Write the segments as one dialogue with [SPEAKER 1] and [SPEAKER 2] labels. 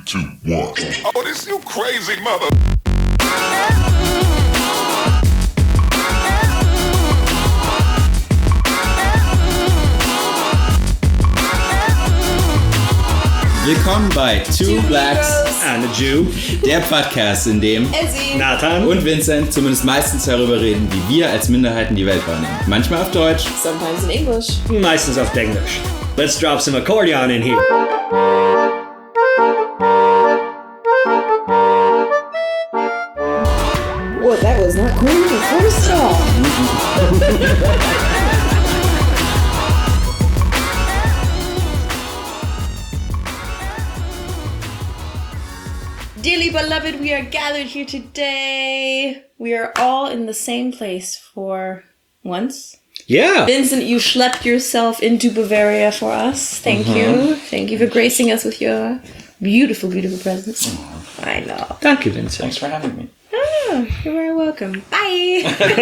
[SPEAKER 1] 2, 1. Oh, this you crazy mother.
[SPEAKER 2] Willkommen bei Two Blacks and a Jew, der Podcast, in dem
[SPEAKER 3] Nathan
[SPEAKER 2] und Vincent zumindest meistens darüber reden, wie wir als Minderheiten die Welt wahrnehmen. Manchmal auf Deutsch,
[SPEAKER 4] sometimes in English,
[SPEAKER 3] meistens auf Englisch. Let's drop some accordion in here.
[SPEAKER 4] Well, that was not cool first off. Dearly beloved, we are gathered here today. We are all in the same place for once.
[SPEAKER 3] Yeah.
[SPEAKER 4] Vincent, you schlepped yourself into Bavaria for us. Thank you. Thank you for gracing us with your beautiful, beautiful presence. I know.
[SPEAKER 3] Danke, Vincent.
[SPEAKER 2] Thanks for having me.
[SPEAKER 4] Oh, you're very welcome. Bye.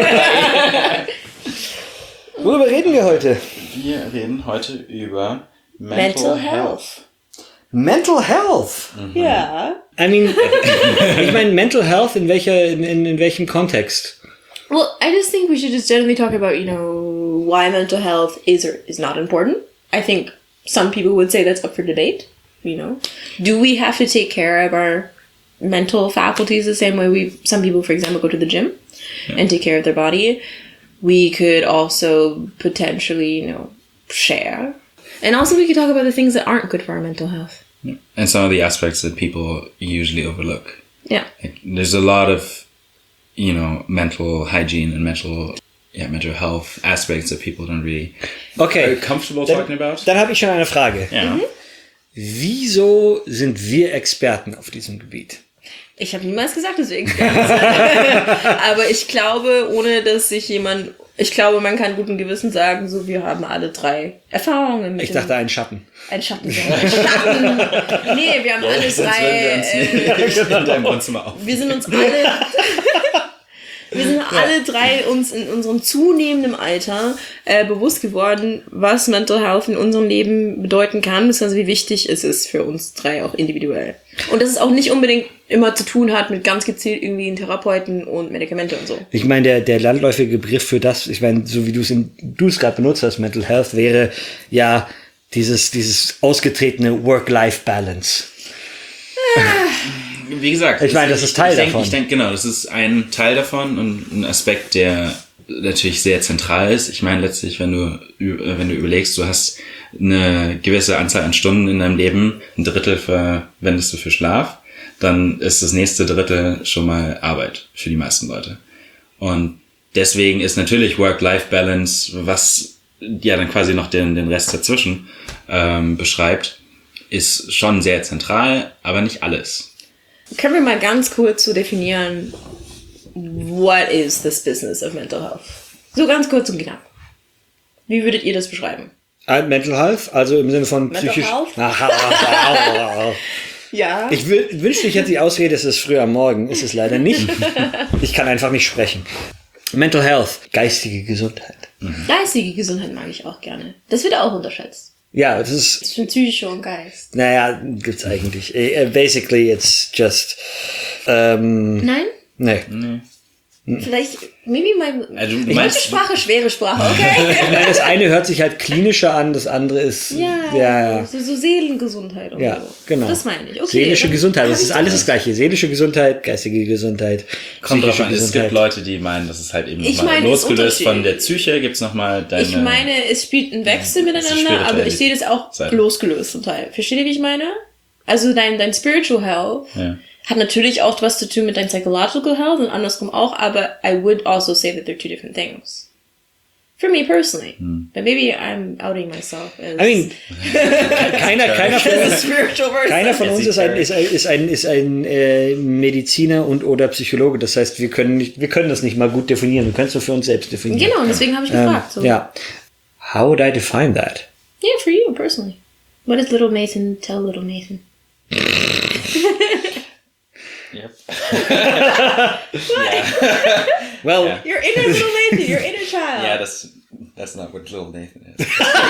[SPEAKER 3] Worüber reden wir heute?
[SPEAKER 2] Wir reden heute über
[SPEAKER 4] Mental health.
[SPEAKER 3] Mental health.
[SPEAKER 4] Yeah.
[SPEAKER 3] I mean, ich meine mental health in welchem Kontext?
[SPEAKER 4] Well, I just think we should just generally talk about, why mental health is or is not important. I think some people would say that's up for debate, Do we have to take care of our mental faculties the same way some people, for example, go to the gym and take care of their body? We could also potentially, share. And also we could talk about the things that aren't good for our mental health.
[SPEAKER 2] And some of the aspects that people usually overlook.
[SPEAKER 4] Yeah.
[SPEAKER 2] There's a lot of, mental hygiene and mental health aspects that people don't really are comfortable talking about.
[SPEAKER 3] Dann habe ich schon eine Frage.
[SPEAKER 2] Ja.
[SPEAKER 3] Wieso sind wir Experten auf diesem Gebiet?
[SPEAKER 4] Ich habe niemals gesagt, dass wir Experten sind. Aber ich glaube, man kann guten Gewissen sagen, so, wir haben alle 3 Erfahrungen mit
[SPEAKER 3] Ich dachte, ein Schatten.
[SPEAKER 4] Ein Schatten. Nee, wir haben alle 3...
[SPEAKER 2] in deinem Wohnzimmer auf.
[SPEAKER 4] Wir sind alle 3 uns in unserem zunehmenden Alter bewusst geworden, was Mental Health in unserem Leben bedeuten kann, beziehungsweise wie wichtig es ist für uns 3 auch individuell. Und dass es auch nicht unbedingt immer zu tun hat mit ganz gezielt irgendwie Therapeuten und Medikamente und so.
[SPEAKER 3] Ich meine, der landläufige Begriff für das, ich meine, so wie du es gerade benutzt hast, Mental Health, wäre ja dieses ausgetretene Work-Life-Balance.
[SPEAKER 2] Wie gesagt,
[SPEAKER 3] ich meine, das ist Teil davon.
[SPEAKER 2] Ich denke, genau, das ist ein Teil davon und ein Aspekt, der natürlich sehr zentral ist. Ich meine, letztlich, wenn du überlegst, du hast eine gewisse Anzahl an Stunden in deinem Leben, 1/3 verwendest du für Schlaf, dann ist das nächste Drittel schon mal Arbeit für die meisten Leute. Und deswegen ist natürlich Work-Life-Balance, was ja dann quasi noch den Rest dazwischen beschreibt, ist schon sehr zentral, aber nicht alles.
[SPEAKER 4] Können wir mal ganz kurz so definieren, what is this business of mental health? So ganz kurz und knapp. Wie würdet ihr das beschreiben?
[SPEAKER 3] Mental Health, also im Sinne von
[SPEAKER 4] Mental
[SPEAKER 3] psychisch...
[SPEAKER 4] Health? Ja.
[SPEAKER 3] Ich wünschte, ich hätte die Ausrede, es ist früh am Morgen. Ist es leider nicht. Ich kann einfach nicht sprechen. Mental Health, geistige Gesundheit.
[SPEAKER 4] Geistige Gesundheit mag ich auch gerne. Das wird auch unterschätzt.
[SPEAKER 3] Ja, das ist...
[SPEAKER 4] Zwischen Psyche und Geist.
[SPEAKER 3] Naja, gibt's eigentlich. Basically, it's just...
[SPEAKER 4] Nein?
[SPEAKER 3] Nee.
[SPEAKER 4] Vielleicht, maybe
[SPEAKER 2] Also,
[SPEAKER 4] manche Sprache, schwere Sprache, okay?
[SPEAKER 3] Ich meine, das eine hört sich halt klinischer an, das andere ist...
[SPEAKER 4] Ja. So Seelengesundheit und
[SPEAKER 3] ja,
[SPEAKER 4] so.
[SPEAKER 3] genau.
[SPEAKER 4] Das meine ich. Okay,
[SPEAKER 3] seelische Gesundheit, das ist alles das Gleiche. Seelische Gesundheit, geistige Gesundheit,
[SPEAKER 2] kommt drauf an.
[SPEAKER 3] Gesundheit.
[SPEAKER 2] Es gibt Leute, die meinen, das ist halt eben
[SPEAKER 4] Ich
[SPEAKER 2] nochmal
[SPEAKER 4] meine,
[SPEAKER 2] losgelöst von der Psyche, gibt's nochmal deine...
[SPEAKER 4] Ich meine, es spielt einen Wechsel miteinander, aber ich sehe das auch losgelöst zum Teil. Versteht ihr, wie ich meine? Also dein Spiritual Health hat natürlich auch was zu tun mit deinem Psychological Health und andersrum auch, aber I would also say that they're 2 different things. For me personally. But maybe I'm outing myself as...
[SPEAKER 3] I mean, keiner von uns ist ein Mediziner und oder Psychologe. Das heißt, wir können das nicht mal gut definieren. Wir können es nur für uns selbst definieren.
[SPEAKER 4] Genau, und deswegen habe ich gefragt. So.
[SPEAKER 3] Ja. How would I define that?
[SPEAKER 4] Yeah, for you personally. What does little Nathan tell little Nathan?
[SPEAKER 2] Yep.
[SPEAKER 3] Well,
[SPEAKER 2] Yeah.
[SPEAKER 4] Your inner little Nathan, your inner child.
[SPEAKER 2] Yeah, that's not what little Nathan is.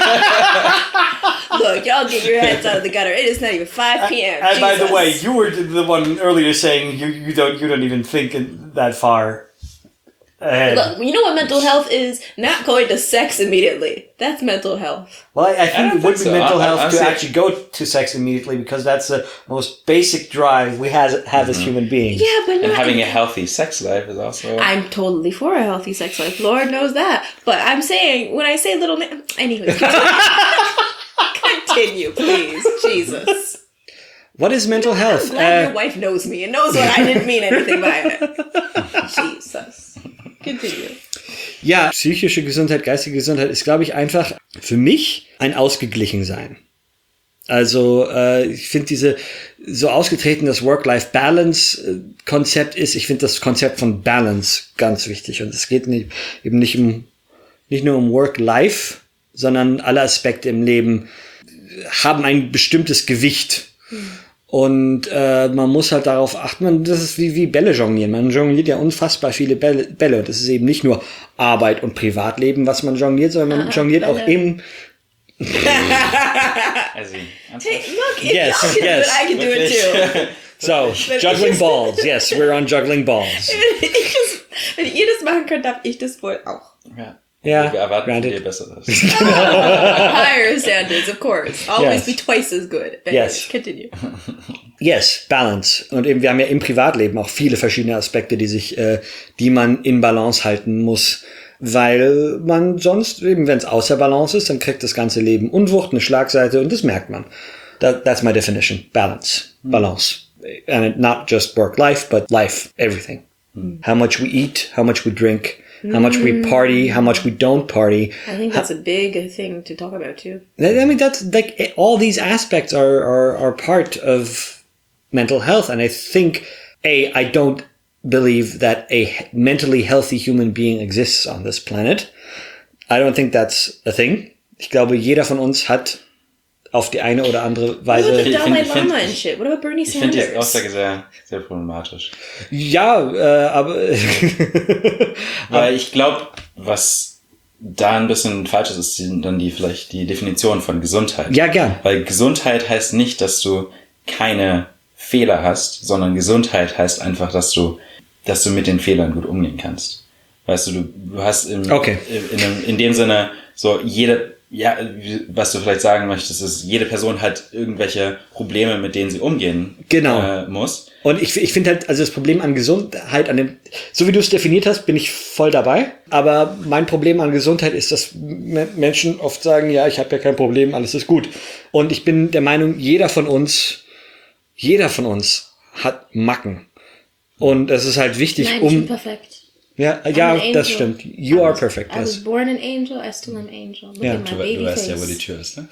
[SPEAKER 4] Look, y'all get your heads out of the gutter. It is not even 5 p.m.
[SPEAKER 3] and by the
[SPEAKER 4] Jesus.
[SPEAKER 3] way, you were the one earlier saying you don't even think that far ahead.
[SPEAKER 4] Look, you know what mental health is? Not going to sex immediately. That's mental health.
[SPEAKER 3] Well, I think
[SPEAKER 2] don't
[SPEAKER 3] it would
[SPEAKER 2] think
[SPEAKER 3] be
[SPEAKER 2] so.
[SPEAKER 3] mental health to
[SPEAKER 2] Honestly-
[SPEAKER 3] actually go to sex immediately because that's the most basic drive we have as human beings.
[SPEAKER 4] Yeah, but
[SPEAKER 2] And
[SPEAKER 4] not
[SPEAKER 2] having a healthy sex life is also...
[SPEAKER 4] I'm totally for a healthy sex life. Lord knows that. But I'm saying, when I say little... Anyways. Continue, please. Jesus.
[SPEAKER 3] What is mental health?
[SPEAKER 4] I'm glad your wife knows me and knows what I didn't mean anything by it. Jesus. Continue.
[SPEAKER 3] Ja, psychische Gesundheit, geistige Gesundheit ist, glaube ich, einfach für mich ein Ausgeglichensein. Also ich finde diese so ausgetreten das Work-Life-Balance-Konzept ist, ich finde das Konzept von Balance ganz wichtig. Und es geht eben nicht nur um Work-Life, sondern alle Aspekte im Leben haben ein bestimmtes Gewicht. Und man muss halt darauf achten, das ist wie Bälle jonglieren. Man jongliert ja unfassbar viele Bälle. Und es ist eben nicht nur Arbeit und Privatleben, was man jongliert, sondern man jongliert auch im...
[SPEAKER 2] Also,
[SPEAKER 4] Look, if
[SPEAKER 3] Yes,
[SPEAKER 4] y'all can do
[SPEAKER 3] yes.
[SPEAKER 4] it, I can do it too.
[SPEAKER 3] So, juggling balls. Yes, we're on juggling balls.
[SPEAKER 4] Wenn ihr das machen könnt, darf ich das wohl auch.
[SPEAKER 2] ja.
[SPEAKER 3] Ja,
[SPEAKER 2] Wir erwarten von
[SPEAKER 3] granted.
[SPEAKER 2] dir Besseres.
[SPEAKER 4] Higher standards, of course. Always
[SPEAKER 3] Yes.
[SPEAKER 4] be twice as good. But
[SPEAKER 3] Yes.
[SPEAKER 4] Continue.
[SPEAKER 3] Yes, Balance. Und eben, wir haben ja im Privatleben auch viele verschiedene Aspekte, die man in Balance halten muss. Weil man sonst, eben wenn es außer Balance ist, dann kriegt das ganze Leben Unwucht, eine Schlagseite und das merkt man. That's my definition. Balance. Balance. And not just work-life, but life, everything. How much we eat, how much we drink, how much we party, how much we don't party.
[SPEAKER 4] I think that's a big thing to talk about too.
[SPEAKER 3] I mean, that's like all these aspects are part of mental health. And I think, I don't believe that a mentally healthy human being exists on this planet. I don't think that's a thing. Ich glaube, jeder von uns hat auf die eine oder andere
[SPEAKER 4] What about
[SPEAKER 3] Weise...
[SPEAKER 4] the
[SPEAKER 2] Ich
[SPEAKER 4] Dalai
[SPEAKER 2] find-
[SPEAKER 4] Lama and shit? What about Bernie
[SPEAKER 2] Ich finde
[SPEAKER 4] Sanders?
[SPEAKER 2] die Aussage sehr, sehr problematisch.
[SPEAKER 3] Ja, aber...
[SPEAKER 2] Weil ich glaube, was da ein bisschen falsch ist sind dann vielleicht die Definition von Gesundheit.
[SPEAKER 3] Ja, gern.
[SPEAKER 2] Weil Gesundheit heißt nicht, dass du keine Fehler hast, sondern Gesundheit heißt einfach, dass du mit den Fehlern gut umgehen kannst. Weißt du hast
[SPEAKER 3] Okay.
[SPEAKER 2] in dem Sinne so was du vielleicht sagen möchtest, ist, jede Person hat irgendwelche Probleme, mit denen sie umgehen muss.
[SPEAKER 3] Und ich finde halt, also das Problem an Gesundheit, so wie du es definiert hast, bin ich voll dabei. Aber mein Problem an Gesundheit ist, dass Menschen oft sagen, ja, ich habe ja kein Problem, alles ist gut. Und ich bin der Meinung, jeder von uns hat Macken. Und es ist halt wichtig,
[SPEAKER 4] Nein, ich bin perfekt.
[SPEAKER 3] ja,
[SPEAKER 4] an
[SPEAKER 3] das
[SPEAKER 4] angel.
[SPEAKER 3] stimmt. You are perfect.
[SPEAKER 4] I was
[SPEAKER 3] Yes.
[SPEAKER 4] born an angel, I still am angel. Look
[SPEAKER 3] Ja.
[SPEAKER 4] at my
[SPEAKER 2] Du
[SPEAKER 4] baby
[SPEAKER 2] weißt
[SPEAKER 4] face.
[SPEAKER 2] ja, wo die Tür ist, ne?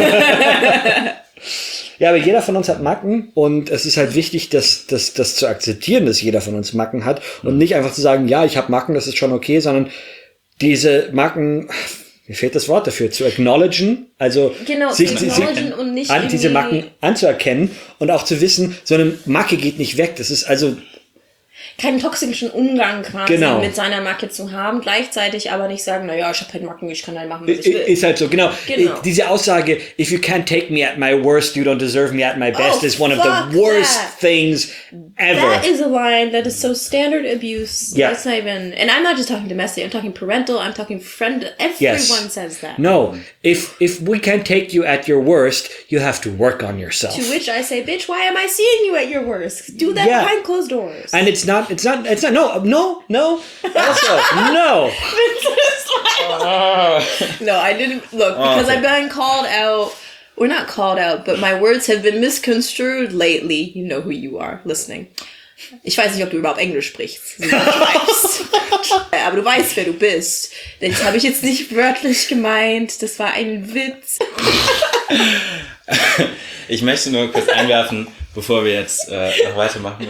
[SPEAKER 3] Ja, aber jeder von uns hat Macken und es ist halt wichtig, das zu akzeptieren, dass jeder von uns Macken hat und nicht einfach zu sagen, ja, ich habe Macken, das ist schon okay, sondern diese Macken, mir fehlt das Wort dafür, zu acknowledgen, also
[SPEAKER 4] Genau, zu acknowledgen und nicht
[SPEAKER 3] diese
[SPEAKER 4] irgendwie-
[SPEAKER 3] Macken anzuerkennen und auch zu wissen, so eine Macke geht nicht weg. Das ist also
[SPEAKER 4] Keinen toxischen Umgang quasi
[SPEAKER 3] Genau.
[SPEAKER 4] mit seiner Macke zu haben, gleichzeitig aber nicht sagen, naja, ich habe halt Macken, ich kann halt machen, was ich will.
[SPEAKER 3] ist halt so, genau.
[SPEAKER 4] Genau.
[SPEAKER 3] Diese Aussage, if you can't take me at my worst, you don't deserve me at my best,
[SPEAKER 4] Oh,
[SPEAKER 3] is one of
[SPEAKER 4] fuck
[SPEAKER 3] the worst
[SPEAKER 4] that.
[SPEAKER 3] things ever.
[SPEAKER 4] That is a line that is so standard abuse.
[SPEAKER 3] Yeah.
[SPEAKER 4] That's not even, and I'm not just talking domestic, I'm talking parental, I'm talking friend, everyone
[SPEAKER 3] Yes.
[SPEAKER 4] says that.
[SPEAKER 3] No, if we can't take you at your worst, you have to work on yourself.
[SPEAKER 4] To which I say, bitch, why am I seeing you at your worst? Do that
[SPEAKER 3] Yeah.
[SPEAKER 4] behind closed doors.
[SPEAKER 3] And it's not, no, also, no.
[SPEAKER 4] No, I didn't, look, because I've been called out, or not called out, but my words have been misconstrued lately. You know who you are, listening. Ich weiß nicht, ob du überhaupt Englisch sprichst. Aber du weißt, wer du bist. Das habe ich jetzt nicht wörtlich gemeint. Das war ein Witz.
[SPEAKER 2] Ich möchte nur kurz einwerfen, bevor wir jetzt noch weitermachen.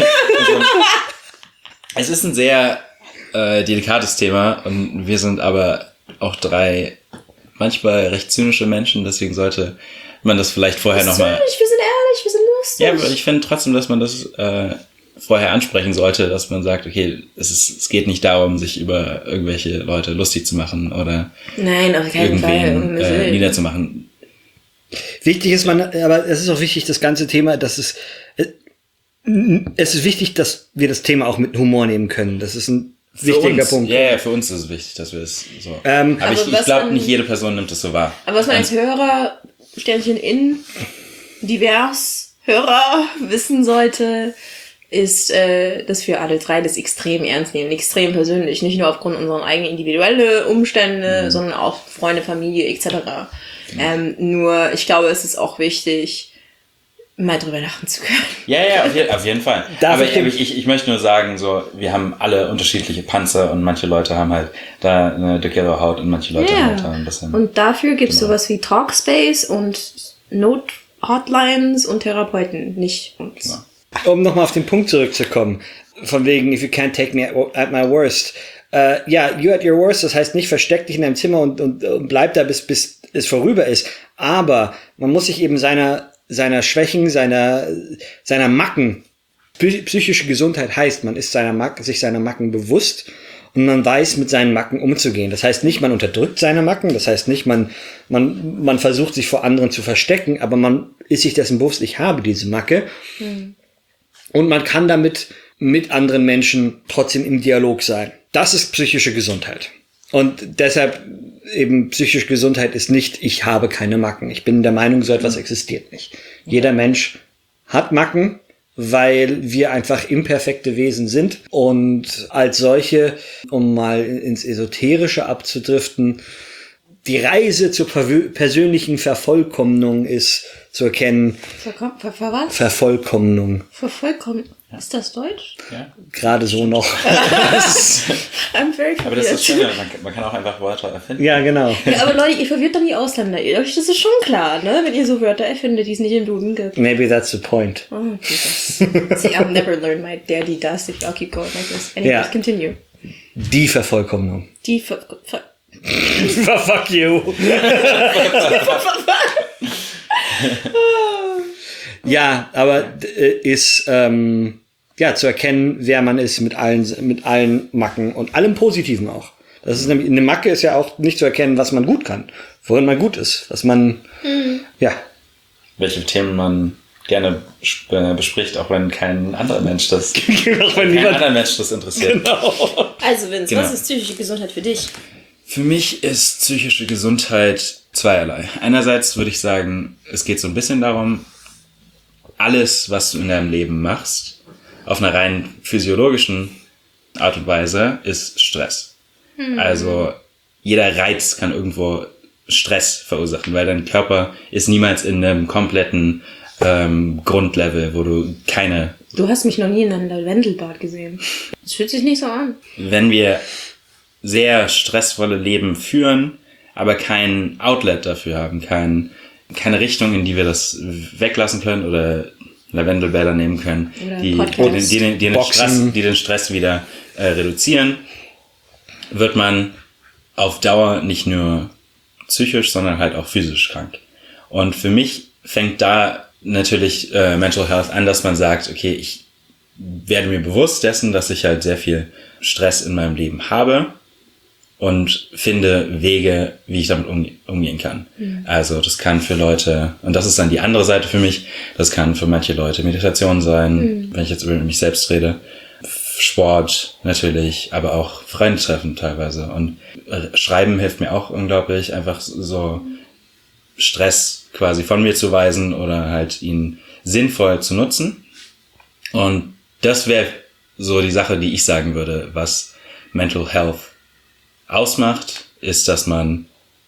[SPEAKER 2] Es ist ein sehr delikates Thema und wir sind aber auch 3 manchmal recht zynische Menschen, deswegen sollte man das vielleicht vorher nochmal...
[SPEAKER 4] Wir sind ehrlich, wir sind lustig.
[SPEAKER 2] Ja, aber ich finde trotzdem, dass man das vorher ansprechen sollte, dass man sagt, okay, es geht nicht darum, sich über irgendwelche Leute lustig zu machen oder
[SPEAKER 4] Nein, auf keinen Fall.
[SPEAKER 2] niederzumachen.
[SPEAKER 3] Wichtig ist aber es ist auch wichtig, das ganze Thema, dass es ist wichtig, dass wir das Thema auch mit Humor nehmen können. Das ist ein wichtiger Punkt.
[SPEAKER 2] Ja, für uns ist es wichtig, dass wir es so. Aber ich
[SPEAKER 4] was
[SPEAKER 2] glaube,
[SPEAKER 4] man-
[SPEAKER 2] nicht jede Person nimmt es so wahr.
[SPEAKER 4] Aber was man als Hörer, Sternchen in, divers Hörer wissen sollte, ist, dass wir alle drei das extrem ernst nehmen, extrem persönlich. Nicht nur aufgrund unserer eigenen individuellen Umstände, sondern auch Freunde, Familie etc. Nur, ich glaube, es ist auch wichtig, mal drüber lachen zu können.
[SPEAKER 2] Ja, auf jeden Fall. Aber ich möchte nur sagen, so, wir haben alle unterschiedliche Panzer und manche Leute haben halt da eine dickere Haut und manche Leute haben halt da ein bisschen.
[SPEAKER 4] Und dafür gibt es sowas wie Talkspace und Not-Hotlines und Therapeuten, nicht uns.
[SPEAKER 2] Genau.
[SPEAKER 3] Um nochmal auf den Punkt zurückzukommen, von wegen, if you can't take me at my worst. You at your worst, das heißt nicht, versteck dich in deinem Zimmer und bleib da, bis es vorüber ist. Aber man muss sich eben seiner Schwächen, seiner Macken, psychische Gesundheit heißt, man ist sich seiner Macken bewusst und man weiß, mit seinen Macken umzugehen. Das heißt nicht, man unterdrückt seine Macken, das heißt nicht, man versucht, sich vor anderen zu verstecken, aber man ist sich dessen bewusst, ich habe diese Macke. Und man kann damit mit anderen Menschen trotzdem im Dialog sein. Das ist psychische Gesundheit. Und deshalb eben psychische Gesundheit ist nicht, ich habe keine Macken. Ich bin der Meinung, so etwas existiert nicht. Jeder Mensch hat Macken, weil wir einfach imperfekte Wesen sind. Und als solche, um mal ins Esoterische abzudriften, die Reise zur persönlichen Vervollkommnung ist zu erkennen.
[SPEAKER 4] Was?
[SPEAKER 3] Vervollkommnung.
[SPEAKER 4] Vervollkommen. Ist das Deutsch?
[SPEAKER 2] Ja.
[SPEAKER 3] Gerade so noch.
[SPEAKER 4] I'm very confused.
[SPEAKER 2] Aber das ist schön, man kann auch einfach Wörter erfinden.
[SPEAKER 3] Ja, genau.
[SPEAKER 4] Ja, aber Leute, ihr verwirrt doch die Ausländer. Das ist schon klar, ne? Wenn ihr so Wörter erfindet, die es nicht im Duden gibt.
[SPEAKER 3] Maybe that's the point.
[SPEAKER 4] Oh, Jesus. See, I'll never learn my daddy does if I'll keep going like this. Anyways,
[SPEAKER 3] Ja.
[SPEAKER 4] continue.
[SPEAKER 3] Die Vervollkommnung.
[SPEAKER 4] Die
[SPEAKER 3] Fuck you. Ja, aber ist zu erkennen, wer man ist mit allen Macken und allem Positiven auch. Das ist nämlich, eine Macke ist ja auch nicht zu erkennen, was man gut kann, worin man gut ist, was man
[SPEAKER 2] Welche Themen man gerne bespricht, auch wenn kein anderer Mensch das interessiert.
[SPEAKER 3] Genau.
[SPEAKER 4] Also Vince,
[SPEAKER 2] Genau.
[SPEAKER 4] was ist psychische Gesundheit für dich?
[SPEAKER 2] Für mich ist psychische Gesundheit zweierlei. Einerseits würde ich sagen, es geht so ein bisschen darum, alles, was du in deinem Leben machst, auf einer rein physiologischen Art und Weise, ist Stress. Also jeder Reiz kann irgendwo Stress verursachen, weil dein Körper ist niemals in einem kompletten Grundlevel, wo du keine...
[SPEAKER 4] Du hast mich noch nie in einem Lavendelbad gesehen. Das fühlt sich nicht so an.
[SPEAKER 2] Wenn wir sehr stressvolle Leben führen, aber kein Outlet dafür haben, keine Richtung, in die wir das weglassen können oder Lavendelbäder nehmen können,
[SPEAKER 4] Oder
[SPEAKER 2] die
[SPEAKER 4] Podcast.
[SPEAKER 2] den Stress wieder reduzieren, wird man auf Dauer nicht nur psychisch, sondern halt auch physisch krank. Und für mich fängt da natürlich Mental Health an, dass man sagt, okay, ich werde mir bewusst dessen, dass ich halt sehr viel Stress in meinem Leben habe und finde Wege, wie ich damit umgehen kann. Also das kann für Leute, und das ist dann die andere Seite für mich, das kann für manche Leute Meditation sein, wenn ich jetzt über mich selbst rede, Sport natürlich, aber auch Freunde treffen teilweise. Und Schreiben hilft mir auch unglaublich, einfach so Stress quasi von mir zu weisen oder halt ihn sinnvoll zu nutzen. Und das wäre so die Sache, die ich sagen würde, was Mental Health ausmacht, ist, dass man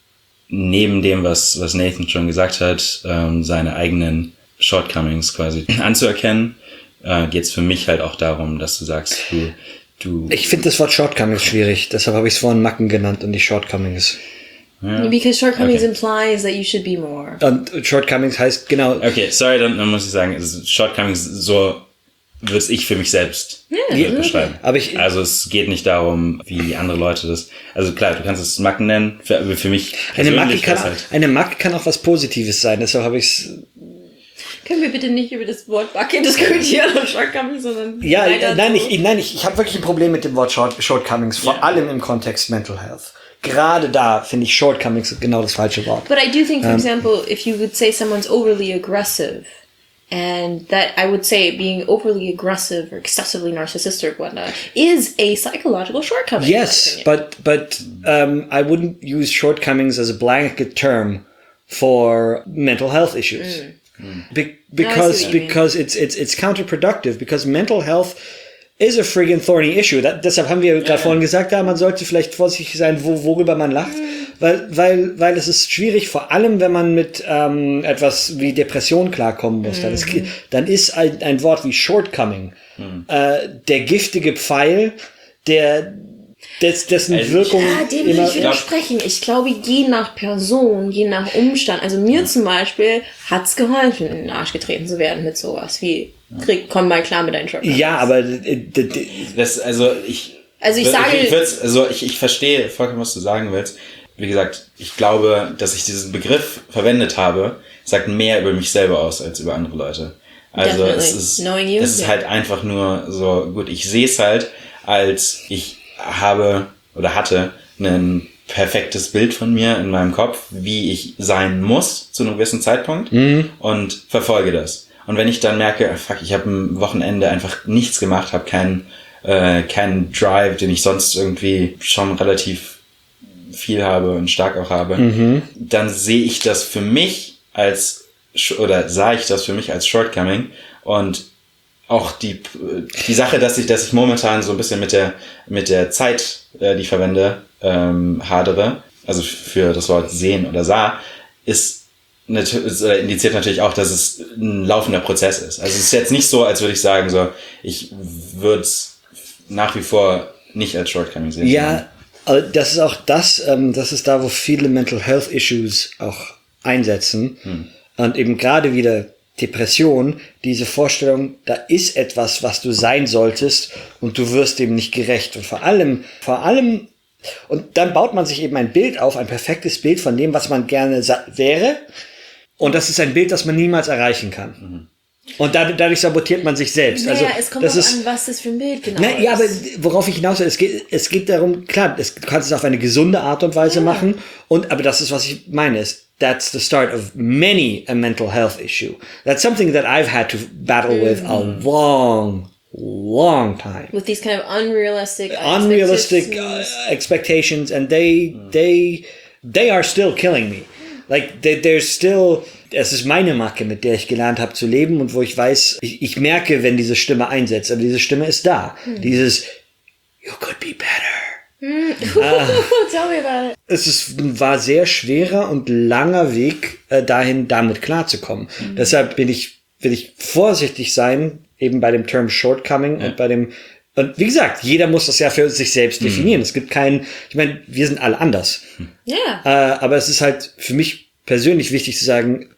[SPEAKER 2] neben dem, was Nathan schon gesagt hat, seine eigenen Shortcomings quasi anzuerkennen, geht es für mich halt auch darum, dass du sagst, du
[SPEAKER 3] Ich finde das Wort Shortcomings schwierig, deshalb habe ich es vorhin Macken genannt und nicht Shortcomings.
[SPEAKER 4] Because shortcomings
[SPEAKER 2] Okay.
[SPEAKER 4] implies that you should be more.
[SPEAKER 3] Und Shortcomings heißt genau,
[SPEAKER 2] Okay, sorry, dann muss ich sagen, Shortcomings, so würde ich für mich selbst beschreiben.
[SPEAKER 3] aber ich,
[SPEAKER 2] Also es geht nicht darum, wie andere Leute das... Also klar, du kannst es Macken nennen, für mich
[SPEAKER 3] eine Macke
[SPEAKER 2] persönlich
[SPEAKER 3] kann,
[SPEAKER 2] was halt...
[SPEAKER 3] eine Macke kann auch was Positives sein, deshalb habe ich es.
[SPEAKER 4] Können wir bitte nicht über das Wort Bucket diskutieren und Shortcomings, sondern
[SPEAKER 3] Ja,
[SPEAKER 4] weiter
[SPEAKER 3] nein,
[SPEAKER 4] so?
[SPEAKER 3] ich habe wirklich ein Problem mit dem Wort Shortcomings, vor allem im Kontext Mental Health. Gerade da finde ich Shortcomings genau das falsche Wort.
[SPEAKER 4] But I do think, for example, if you would say someone's overly aggressive, and that I would say being overly aggressive or excessively narcissistic or whatnot is a psychological shortcoming.
[SPEAKER 3] Yes,
[SPEAKER 4] in my opinion.
[SPEAKER 3] but I wouldn't use shortcomings as a blanket term for mental health issues. Because
[SPEAKER 4] what you mean.
[SPEAKER 3] because it's counterproductive, because mental health is a friggin' thorny issue. Deshalb haben wir gerade vorhin gesagt, man sollte vielleicht vorsichtig sein, worüber man lacht, weil es ist schwierig, vor allem wenn man mit etwas wie Depression klarkommen muss. Dann ist ein Wort wie Shortcoming der giftige Pfeil, dessen Wirkung
[SPEAKER 4] Dem will ich widersprechen. Ich glaube, je nach Person, je nach Umstand. Also mir zum Beispiel hat's geholfen, in den Arsch getreten zu werden mit sowas wie komm mal klar mit deinen Shortcomings.
[SPEAKER 3] Ja, aber
[SPEAKER 2] ich verstehe vollkommen, was du sagen willst. Wie gesagt, ich glaube, dass ich diesen Begriff verwendet habe, sagt mehr über mich selber aus als über andere Leute. Also es ist halt einfach nur so, gut, ich sehe es halt, als ich habe oder hatte ein perfektes Bild von mir in meinem Kopf, wie ich sein muss zu einem gewissen Zeitpunkt und verfolge das. Und wenn ich dann merke, fuck, ich habe am Wochenende einfach nichts gemacht, habe keinen Drive, den ich sonst irgendwie schon relativ viel habe und stark auch habe, dann sehe ich das für mich sah ich das für mich als Shortcoming und auch die Sache, dass ich momentan so ein bisschen mit der Zeit, die ich verwende, hadere, also für das Wort sehen oder sah, indiziert natürlich auch, dass es ein laufender Prozess ist. Also es ist jetzt nicht so, als würde ich sagen, so, ich würde es nach wie vor nicht als Shortcoming sehen.
[SPEAKER 3] ja, aber das ist auch das ist da, wo viele Mental Health Issues auch einsetzen. Und eben gerade wieder Depression, diese Vorstellung, da ist etwas, was du sein solltest und du wirst dem nicht gerecht. Und vor allem, und dann baut man sich eben ein Bild auf, ein perfektes Bild von dem, was man gerne wäre. Und das ist ein Bild, das man niemals erreichen kann. Und dadurch sabotiert man sich selbst.
[SPEAKER 4] Naja,
[SPEAKER 3] also,
[SPEAKER 4] es kommt auch an, was das für ein Bild genau ist.
[SPEAKER 3] Ja, aber worauf ich hinaus will, es geht darum, klar, du kannst es auf eine gesunde Art und Weise machen. Aber das ist, was ich meine, that's the start of many a mental health issue. That's something that I've had to battle with a long time.
[SPEAKER 4] With these kind of unrealistic
[SPEAKER 3] expectations, and they are still killing me. Like, there's still, es ist meine Macke, mit der ich gelernt habe zu leben und wo ich weiß, ich merke, wenn diese Stimme einsetzt, aber diese Stimme ist da. Dieses, you could be better.
[SPEAKER 4] Tell me about it.
[SPEAKER 3] War sehr schwerer und langer Weg dahin, damit klarzukommen. Deshalb will ich vorsichtig sein, eben bei dem Term Shortcoming und wie gesagt, jeder muss das ja für sich selbst definieren. Es gibt ich meine, wir sind alle anders.
[SPEAKER 4] Ja.
[SPEAKER 3] Aber es ist halt für mich persönlich wichtig zu sagen,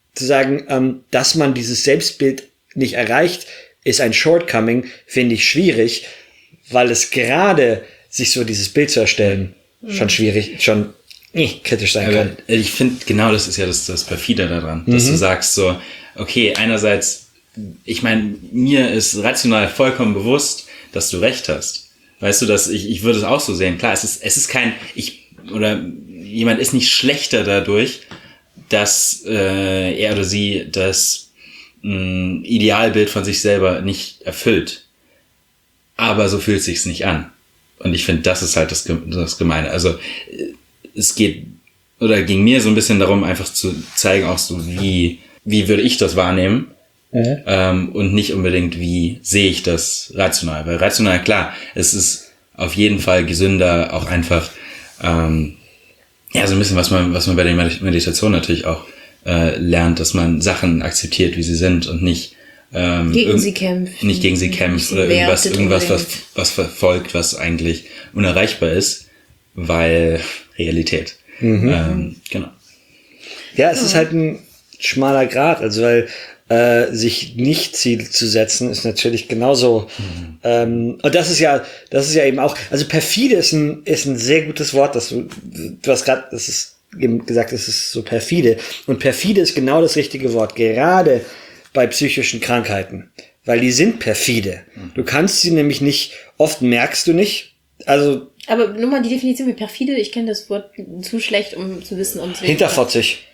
[SPEAKER 3] dass man dieses Selbstbild nicht erreicht, ist ein Shortcoming, finde ich schwierig, weil es gerade sich so dieses Bild zu erstellen, schon kritisch sein kann.
[SPEAKER 2] Ich finde, genau das ist ja das Perfide daran, dass du sagst so, okay, einerseits, ich meine, mir ist rational vollkommen bewusst, dass du recht hast. Weißt du, dass ich würde es auch so sehen. Klar, es ist kein, jemand ist nicht schlechter dadurch, dass er oder sie das Idealbild von sich selber nicht erfüllt. Aber so fühlt sich's nicht an. Und ich finde, das ist halt das Gemeine. Also es ging mir so ein bisschen darum, einfach zu zeigen, auch so, wie würde ich das wahrnehmen, und nicht unbedingt, wie sehe ich das rational. Weil rational, klar, es ist auf jeden Fall gesünder, auch einfach, so ein bisschen, was man bei der Meditation natürlich auch lernt, dass man Sachen akzeptiert, wie sie sind und nicht
[SPEAKER 4] gegen sie kämpft.
[SPEAKER 2] Nicht gegen sie kämpft oder irgendwas was verfolgt, was eigentlich unerreichbar ist, weil Realität. Genau.
[SPEAKER 3] Ja, es ist halt ein schmaler Grat, also weil sich nicht Ziel zu setzen, ist natürlich genauso. Und das ist ja eben auch, also perfide ist ein sehr gutes Wort, du hast gerade, das ist eben gesagt, es ist so perfide. Und perfide ist genau das richtige Wort. Gerade bei psychischen Krankheiten, weil die sind perfide. Du kannst sie nämlich nicht, oft merkst du nicht, also
[SPEAKER 4] Aber nur mal die Definition wie perfide, ich kenne das Wort zu schlecht, um zu wissen, um es
[SPEAKER 3] hinterfotzig,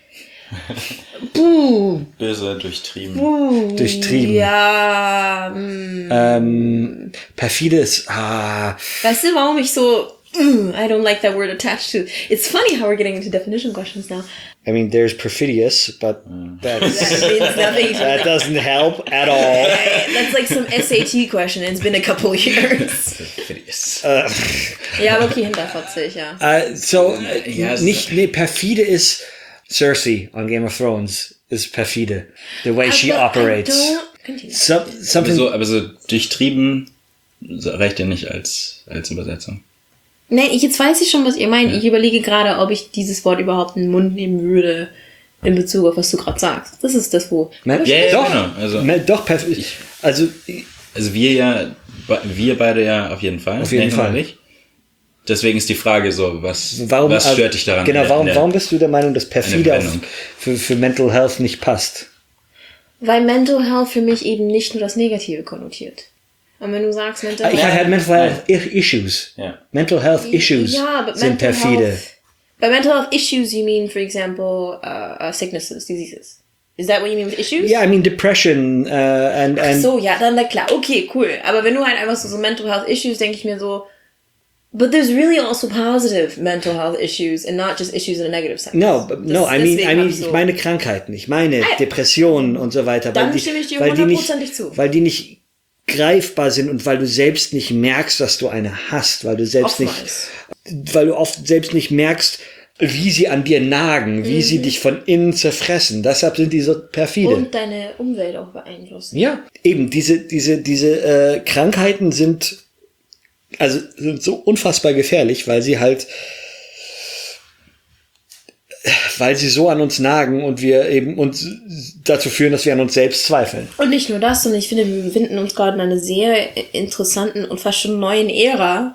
[SPEAKER 2] Böse, durchtrieben.
[SPEAKER 3] durchtrieben.
[SPEAKER 4] Ja.
[SPEAKER 3] Perfide ist,
[SPEAKER 4] Weißt du, warum ich so I don't like that word attached to. It's funny how we're getting into definition questions now.
[SPEAKER 3] I mean, there's perfidious, but
[SPEAKER 4] That means nothing.
[SPEAKER 3] that doesn't help at all.
[SPEAKER 4] That's like some SAT question. It's been a couple years. Ja, aber okay, hinterfotzig, ja.
[SPEAKER 2] Ja,
[SPEAKER 3] Perfide ist Cersei on Game of Thrones is perfide. The way she
[SPEAKER 4] Aber
[SPEAKER 3] operates.
[SPEAKER 4] I don't- Continue.
[SPEAKER 3] Something.
[SPEAKER 2] Aber so durchtrieben reicht ja nicht als Übersetzung.
[SPEAKER 4] Nein, jetzt weiß ich schon, was ihr meint. Ich überlege gerade, ob ich dieses Wort überhaupt in den Mund nehmen würde in Bezug auf was du gerade sagst. Das ist das, wo.
[SPEAKER 3] Doch,
[SPEAKER 2] genau. Also
[SPEAKER 3] perfide. Also
[SPEAKER 2] wir beide ja auf jeden Fall.
[SPEAKER 3] Auf jeden
[SPEAKER 2] Nathan
[SPEAKER 3] Fall.
[SPEAKER 2] und ich. Deswegen ist die Frage so, was stört dich daran?
[SPEAKER 3] Genau, warum bist du der Meinung, dass perfide
[SPEAKER 2] Wendung.
[SPEAKER 3] für Mental Health nicht passt?
[SPEAKER 4] Weil Mental Health für mich eben nicht nur das Negative konnotiert. Und wenn du sagst Mental
[SPEAKER 3] Ich
[SPEAKER 4] Health...
[SPEAKER 3] halt Mental Health Issues.
[SPEAKER 2] Ja.
[SPEAKER 3] Mental Health Issues
[SPEAKER 4] Ja, but
[SPEAKER 3] sind
[SPEAKER 4] mental
[SPEAKER 3] perfide.
[SPEAKER 4] health- By mental health issues, you mean, for example, sicknesses, diseases. Is that what you mean with issues?
[SPEAKER 3] Yeah, I mean depression and
[SPEAKER 4] So, ja, dann klar. Okay, cool. Aber wenn du halt einfach so mental health issues, denke ich mir so, but there's really also positive mental health issues and not just issues in a negative sense.
[SPEAKER 3] no, I mean,
[SPEAKER 4] Deswegen hab
[SPEAKER 3] ich meine Krankheiten, ich meine Depressionen und so weiter,
[SPEAKER 4] Dann stimme ich dir
[SPEAKER 3] weil die nicht,
[SPEAKER 4] hundertprozentig zu.
[SPEAKER 3] weil die nicht greifbar sind und weil du selbst nicht merkst, dass du eine hast, weil du selbst
[SPEAKER 4] Oftmals.
[SPEAKER 3] weil du oft selbst nicht merkst, wie sie an dir nagen, wie sie dich von innen zerfressen. Deshalb sind die so perfide.
[SPEAKER 4] Und deine Umwelt auch beeinflussen.
[SPEAKER 3] Ja, eben, diese Krankheiten sind so unfassbar gefährlich, weil sie so an uns nagen und wir eben uns dazu führen, dass wir an uns selbst zweifeln.
[SPEAKER 4] Und nicht nur das, sondern ich finde, wir befinden uns gerade in einer sehr interessanten und fast schon neuen Ära,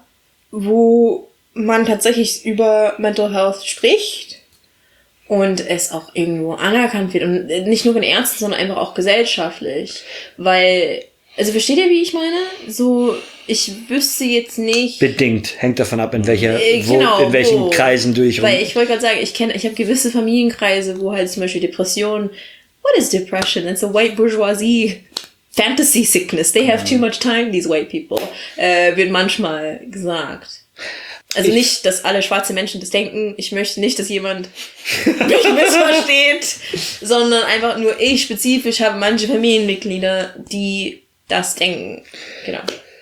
[SPEAKER 4] wo man tatsächlich über Mental Health spricht und es auch irgendwo anerkannt wird. Und nicht nur von Ärzten, sondern einfach auch gesellschaftlich. Weil, also versteht ihr, wie ich meine? So, ich wüsste jetzt nicht...
[SPEAKER 3] Bedingt, hängt davon ab, in welchen
[SPEAKER 4] wo.
[SPEAKER 3] Kreisen du dich
[SPEAKER 4] Weil ich wollte gerade sagen, ich habe gewisse Familienkreise, wo halt zum Beispiel Depression... What is depression? It's a white bourgeoisie fantasy sickness. They have too much time, these white people. Wird manchmal gesagt. Also nicht, dass alle schwarze Menschen das denken. Ich möchte nicht, dass jemand mich missversteht. Sondern einfach nur ich spezifisch habe manche Familienmitglieder, die das denken. Genau.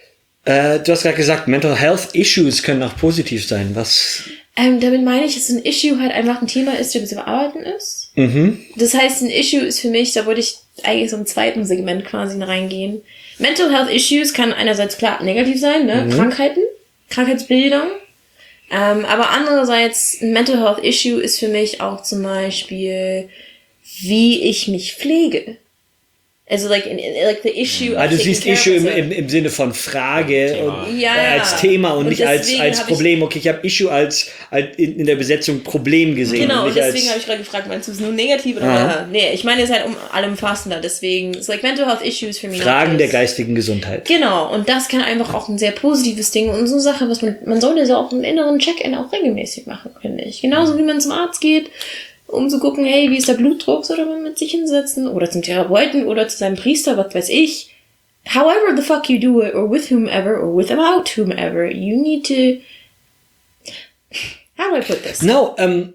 [SPEAKER 3] Du hast gerade gesagt, Mental Health Issues können auch positiv sein. Was?
[SPEAKER 4] Damit meine ich, dass ein Issue halt einfach ein Thema ist, das zu bearbeiten ist. Das heißt, ein Issue ist für mich, da wollte ich eigentlich so im zweiten Segment quasi reingehen. Mental Health Issues kann einerseits klar negativ sein, ne? Krankheiten, Krankheitsbilder. Aber andererseits, ein Mental Health Issue ist für mich auch zum Beispiel, wie ich mich pflege. Also like the issue of
[SPEAKER 3] Du siehst
[SPEAKER 4] taking care
[SPEAKER 3] Issue
[SPEAKER 4] of myself.
[SPEAKER 3] im Sinne von Frage und
[SPEAKER 4] Ja.
[SPEAKER 3] als Thema und nicht als
[SPEAKER 4] deswegen hab
[SPEAKER 3] Problem. Okay, ich habe Issue als in der Besetzung Problem gesehen.
[SPEAKER 4] Genau,
[SPEAKER 3] und
[SPEAKER 4] und
[SPEAKER 3] nicht
[SPEAKER 4] deswegen habe ich gerade gefragt, meinst du es nur negativ oder nee, ich meine es halt allumfassender, deswegen it's like mental health issues für mich.
[SPEAKER 3] Fragen der geistigen Gesundheit.
[SPEAKER 4] Genau, und das kann einfach auch ein sehr positives Ding und so eine Sache, was man sollte ja auch einen inneren Check-in auch regelmäßig machen, finde ich. Genauso wie man zum Arzt geht, um zu gucken, hey, wie ist der Blutdruck, oder man mit sich hinsetzen oder zum Therapeuten oder zu seinem Priester, was weiß ich. However the fuck you do it, or with whomever, or with about whomever, you need to... How do I put this?
[SPEAKER 3] No,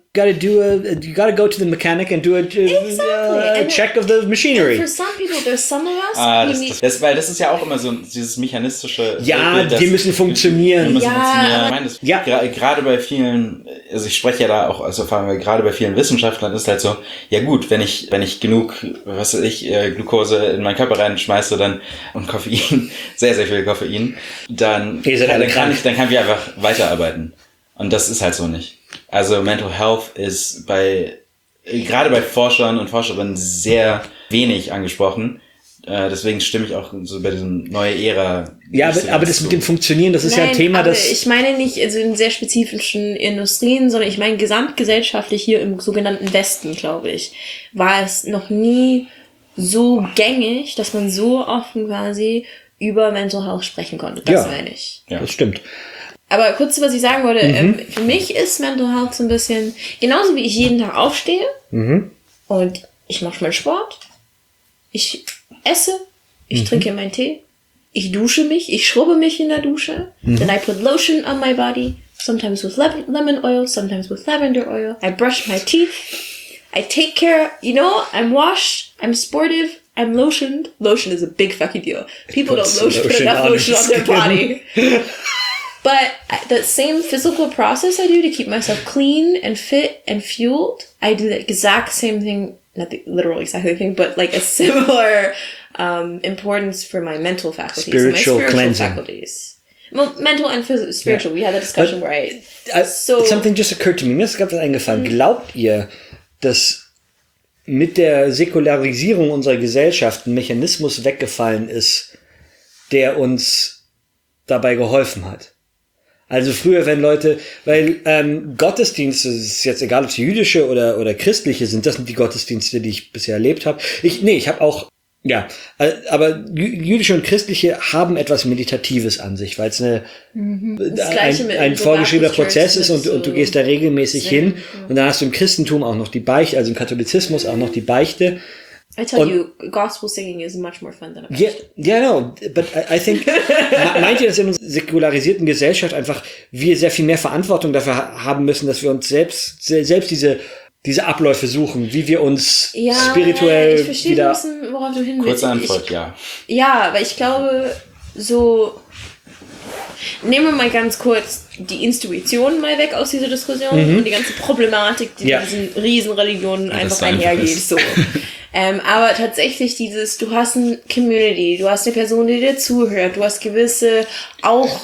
[SPEAKER 3] you gotta go to the mechanic and do a
[SPEAKER 4] And
[SPEAKER 3] check of the machinery.
[SPEAKER 4] For some people, there's some of us who need...
[SPEAKER 2] Weil das ist ja auch immer so dieses mechanistische
[SPEAKER 3] Ja,
[SPEAKER 2] Bild,
[SPEAKER 3] wir müssen funktionieren.
[SPEAKER 2] Wir müssen
[SPEAKER 4] Ja,
[SPEAKER 2] funktionieren.
[SPEAKER 4] aber-
[SPEAKER 2] Ich meine, das
[SPEAKER 3] Ja.
[SPEAKER 2] gerade bei vielen, also ich spreche ja da auch aus Erfahrung, weil gerade bei vielen Wissenschaftlern ist halt so, ja gut, wenn ich genug, was weiß ich, Glucose in meinen Körper reinschmeiße und Koffein, sehr, sehr viel Koffein, dann
[SPEAKER 3] Ihr seid alle krank.
[SPEAKER 2] dann kann ich einfach weiterarbeiten. Und das ist halt so nicht. Also Mental Health ist gerade bei Forschern und Forscherinnen sehr wenig angesprochen. Deswegen stimme ich auch so bei diesem neue Ära.
[SPEAKER 3] Ja,
[SPEAKER 2] nicht so
[SPEAKER 3] aber
[SPEAKER 2] ganz
[SPEAKER 3] das mit
[SPEAKER 2] zu.
[SPEAKER 3] dem Funktionieren, das ist ja ein Thema,
[SPEAKER 4] aber
[SPEAKER 3] das...
[SPEAKER 4] ich meine nicht also in sehr spezifischen Industrien, sondern ich meine gesamtgesellschaftlich hier im sogenannten Westen, glaube ich, war es noch nie so gängig, dass man so offen quasi über Mental Health sprechen konnte. Das meine ich.
[SPEAKER 2] Ja.
[SPEAKER 3] Das stimmt.
[SPEAKER 4] Aber kurz, was ich sagen wollte, für mich ist Mental Health so ein bisschen, genauso wie ich jeden Tag aufstehe und ich mache meinen Sport, ich esse, ich trinke meinen Tee, ich dusche mich, ich schrubbe mich in der Dusche, then I put lotion on my body, sometimes with lemon oil, sometimes with lavender oil, I brush my teeth, I take care, I'm washed, I'm sportive, I'm lotioned. Lotion is a big fucking deal. People don't put enough lotion on their body. But that same physical process I do to keep myself clean and fit and fueled, I do the exact same thing, not the literal exact same thing, but like a similar importance for my mental faculties.
[SPEAKER 3] Spiritual
[SPEAKER 4] my spiritual
[SPEAKER 3] cleansing.
[SPEAKER 4] faculties. Well, mental and spiritual. We had that discussion where
[SPEAKER 3] Something just occurred to me. Mir ist gerade was eingefallen. Glaubt ihr, dass mit der Säkularisierung unserer Gesellschaft ein Mechanismus weggefallen ist, der uns dabei geholfen hat? Also früher, wenn Leute, weil Gottesdienste, es ist jetzt egal, ob sie jüdische oder christliche sind, das sind die Gottesdienste, die ich bisher erlebt habe. Ich habe auch, aber jüdische und christliche haben etwas Meditatives an sich, weil es ein vorgeschriebener Prozess ist und du gehst da regelmäßig hin und dann hast du im Christentum auch noch die Beichte, also im Katholizismus auch noch die Beichte.
[SPEAKER 4] I tell you, gospel singing is much more fun than a Beichte.
[SPEAKER 3] Yeah, no, but I think, meint ihr, dass in unserer säkularisierten Gesellschaft einfach wir sehr viel mehr Verantwortung dafür haben müssen, dass wir uns selbst diese Abläufe suchen, wie wir uns spirituell
[SPEAKER 4] ich verstehe
[SPEAKER 3] wieder...
[SPEAKER 4] ein bisschen, worauf du hin willst.
[SPEAKER 2] Kurze Antwort, ja.
[SPEAKER 4] Ja, aber ich glaube, nehmen wir mal ganz kurz die Intuition mal weg aus dieser Diskussion und die ganze Problematik, die mit diesen Riesenreligionen einfach einhergeht. So. Aber tatsächlich du hast eine Community, du hast eine Person, die dir zuhört, du hast gewisse auch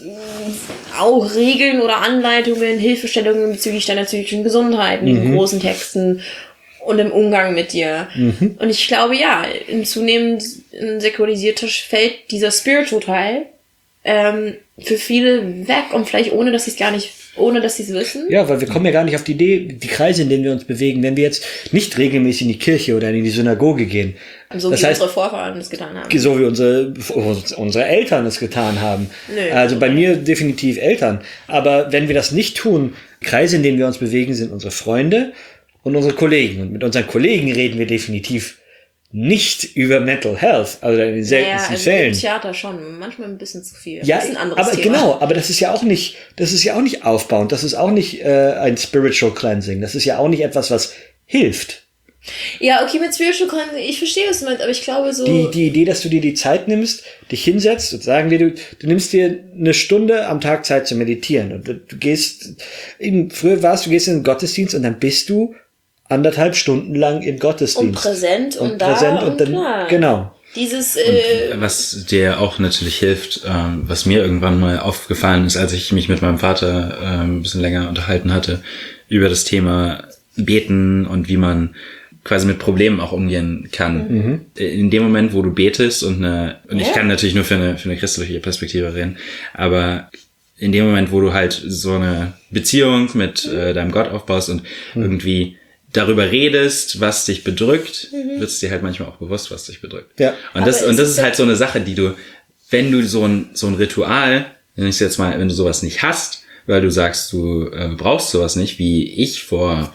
[SPEAKER 4] Regeln oder Anleitungen, Hilfestellungen bezüglich deiner psychischen Gesundheit in den großen Texten und im Umgang mit dir. Und ich glaube, in zunehmend ein säkularisierter fällt dieser Spiritual Teil für viele weg und vielleicht ohne, dass sie es wissen. Ja,
[SPEAKER 3] weil wir kommen ja gar nicht auf die Idee, die Kreise, in denen wir uns bewegen, wenn wir jetzt nicht regelmäßig in die Kirche oder in die Synagoge gehen.
[SPEAKER 4] So wie unsere Vorfahren es getan haben.
[SPEAKER 3] So wie unsere Eltern es getan haben.
[SPEAKER 4] Nö,
[SPEAKER 3] also bei mir definitiv Eltern. Aber wenn wir das nicht tun, Kreise, in denen wir uns bewegen, sind unsere Freunde und unsere Kollegen. Und mit unseren Kollegen reden wir definitiv nicht über Mental Health, also in den seltensten Fällen.
[SPEAKER 4] Im Theater schon, manchmal ein bisschen zu viel.
[SPEAKER 3] Ja,
[SPEAKER 4] das ist ein anderes
[SPEAKER 3] aber
[SPEAKER 4] Thema.
[SPEAKER 3] Genau, aber das ist ja auch nicht aufbauend, das ist auch nicht ein Spiritual Cleansing, das ist ja auch nicht etwas, was hilft.
[SPEAKER 4] Ja, okay, mit Spiritual Cleansing, ich verstehe, was du meinst, aber ich glaube so...
[SPEAKER 3] Die Idee, dass du dir die Zeit nimmst, dich hinsetzt und sagen wir, du nimmst dir eine Stunde am Tag Zeit zu meditieren und du gehst, früher du gehst in den Gottesdienst und dann bist du 1,5 Stunden lang im Gottesdienst.
[SPEAKER 4] Und präsent und da
[SPEAKER 3] und dann, klar. Genau.
[SPEAKER 4] Dieses,
[SPEAKER 2] was dir auch natürlich hilft, was mir irgendwann mal aufgefallen ist, als ich mich mit meinem Vater ein bisschen länger unterhalten hatte, über das Thema Beten und wie man quasi mit Problemen auch umgehen kann. In dem Moment, wo du betest und ich kann natürlich nur für eine christliche Perspektive reden, aber in dem Moment, wo du halt so eine Beziehung mit deinem Gott aufbaust und irgendwie darüber redest, was dich bedrückt, wird es dir halt manchmal auch bewusst, was dich bedrückt. Ja. Und das ist halt so eine Sache, die du, wenn du so ein Ritual, wenn du sowas nicht hast, weil du sagst, du brauchst sowas nicht, wie ich vor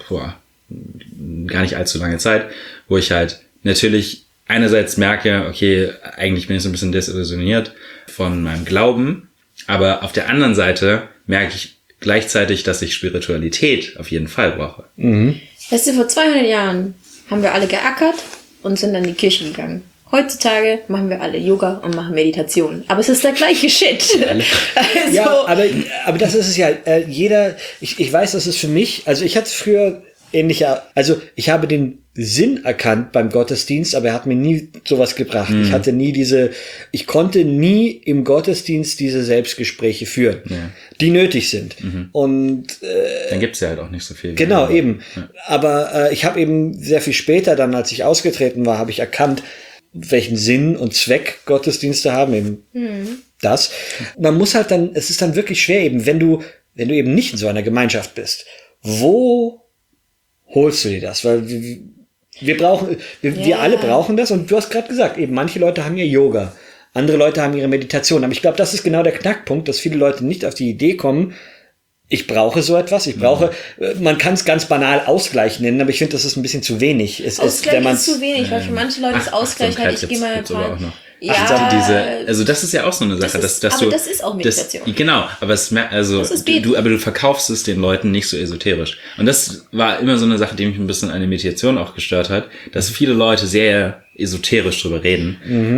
[SPEAKER 2] gar nicht allzu lange Zeit, wo ich halt natürlich einerseits merke, okay, eigentlich bin ich so ein bisschen desillusioniert von meinem Glauben, aber auf der anderen Seite merke ich gleichzeitig, dass ich Spiritualität auf jeden Fall brauche.
[SPEAKER 4] Weißt du, vor 200 Jahren haben wir alle geackert und sind dann in die Kirche gegangen. Heutzutage machen wir alle Yoga und machen Meditation. Aber es ist der gleiche Shit. Also,
[SPEAKER 3] ja, aber das ist es ja. Ich weiß, das ist für mich, also ich hatte früher also ich habe den Sinn erkannt beim Gottesdienst, aber er hat mir nie sowas gebracht. Ich konnte nie im Gottesdienst diese Selbstgespräche führen, die nötig sind. Und
[SPEAKER 2] dann gibt's ja halt auch nicht so viel.
[SPEAKER 3] Genau, eben. Ja. Aber ich habe eben sehr viel später dann, als ich ausgetreten war, habe ich erkannt, welchen Sinn und Zweck Gottesdienste haben, eben das. Man muss halt dann, es ist dann wirklich schwer eben, wenn du eben nicht in so einer Gemeinschaft bist, wo holst du dir das? Weil wir alle brauchen das und du hast gerade gesagt, eben manche Leute haben ja Yoga, andere Leute haben ihre Meditation, aber ich glaube, das ist genau der Knackpunkt, dass viele Leute nicht auf die Idee kommen, ich brauche so etwas, man kann es ganz banal Ausgleich nennen, aber ich finde, das ist ein bisschen zu wenig.
[SPEAKER 4] Ausgleich ist zu wenig, weil für manche Leute ist Ausgleich halt, ich gehe mal ein paar...
[SPEAKER 2] Also das ist ja auch so eine Sache, dass du...
[SPEAKER 4] das ist auch Meditation.
[SPEAKER 2] Genau, aber du verkaufst es den Leuten nicht so esoterisch. Und das war immer so eine Sache, die mich ein bisschen an der Meditation auch gestört hat, dass viele Leute sehr esoterisch drüber reden.